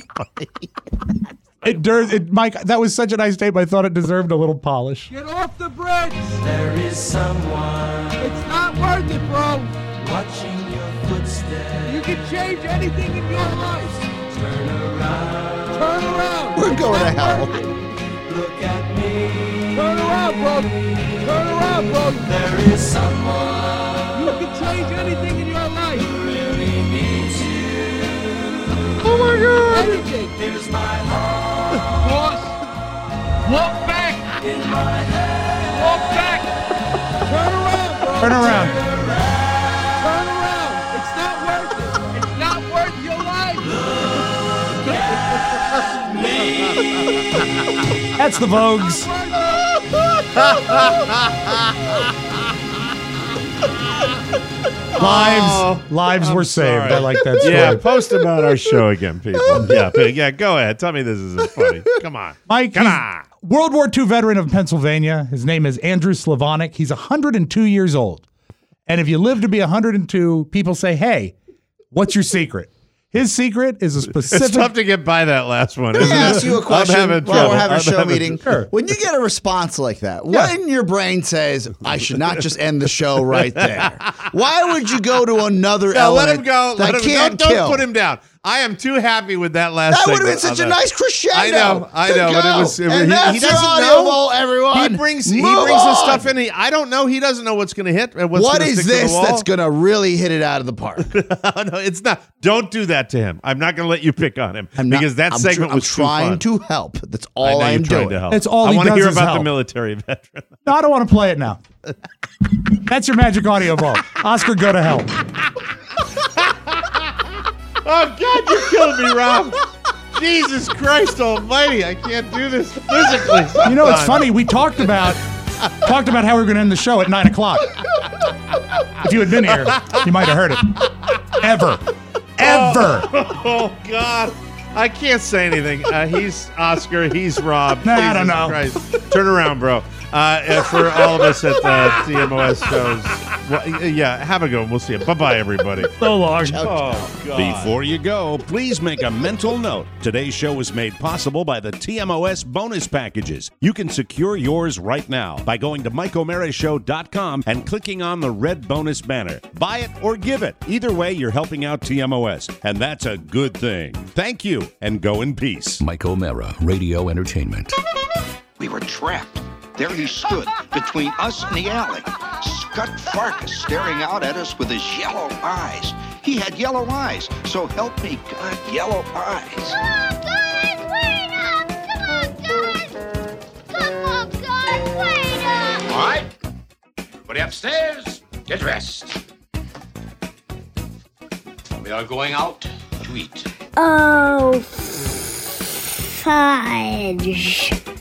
Mike, that was such a nice tape. I thought it deserved a little polish. Get off the bridge. There is someone It's not worth it, bro. watching your footsteps. You can change anything in your life. Turn around. Turn around. We're going to hell. Look at me. Turn around, bro. Turn around, bro. There is someone You can change anything in your life. really needs you. Oh my God. Anything. Here's my heart Boss, walk back. in my head. Walk back. Turn around, bro. Turn around. Turn around. It's not worth it. It's not worth your life. That's the Vogues. Lives were saved. sorry. I like that story. Yeah, post about our show again, people. Yeah, go ahead. Tell me this isn't funny. Come on. Mike, Come he's on. World War II veteran of Pennsylvania. His name is Andrew Slavonic. He's 102 years old. And if you live to be 102, people say, hey, what's your secret? His secret is a specific... It's tough to get by that last one, Let isn't me it? ask you a question I'm having while trouble. we're having a I'm show having- meeting. Sure. When you get a response like that, what in your brain says, I should not just end the show right there? Why would you go to another No, element let him go. that Let him, can't don't kill? put him down. I am too happy with that last That would have segment been such of a that. nice crescendo. I to know, but go. it was. And he that's your doesn't audio know. vault, everyone. He brings Move the on. stuff in. I don't know. He doesn't know what's going to hit. And what's What gonna is stick to the this wall. that's going to really hit it out of the park? No, it's not. Don't do that to him. I'm not going to let you pick on him because that segment was too trying fun. to help. That's I all know I'm you're trying doing. to help. That's all I he want to does hear is about help. the military veteran. No, I don't want to play it now. That's your magic audio vault. Oscar, go to hell. Oh, God, you're killing me, Rob. Jesus Christ almighty. I can't do this physically sometimes. You know, it's funny. We talked about talked about how we were going to end the show at 9 o'clock. If you had been here, you might have heard it. Ever. Oh, God. I can't say anything. He's Oscar. He's Rob. I don't know. Christ. Turn around, bro. For all of us at the TMOS shows, have a go. We'll see you. Bye-bye, everybody. So long. Oh, God. Before you go, please make a mental note. Today's show was made possible by the TMOS bonus packages. You can secure yours right now by going to MikeO'MaraShow.com and clicking on the red bonus banner. Buy it or give it. Either way, you're helping out TMOS, and that's a good thing. Thank you, and go in peace. Mike O'Mara, Radio Entertainment. We were trapped. There he stood between us and the alley. Scott Farkas staring out at us with his yellow eyes. He had yellow eyes, so help me God, yellow eyes. All right. Everybody upstairs. Get dressed. We are going out to eat. Oh, fudge.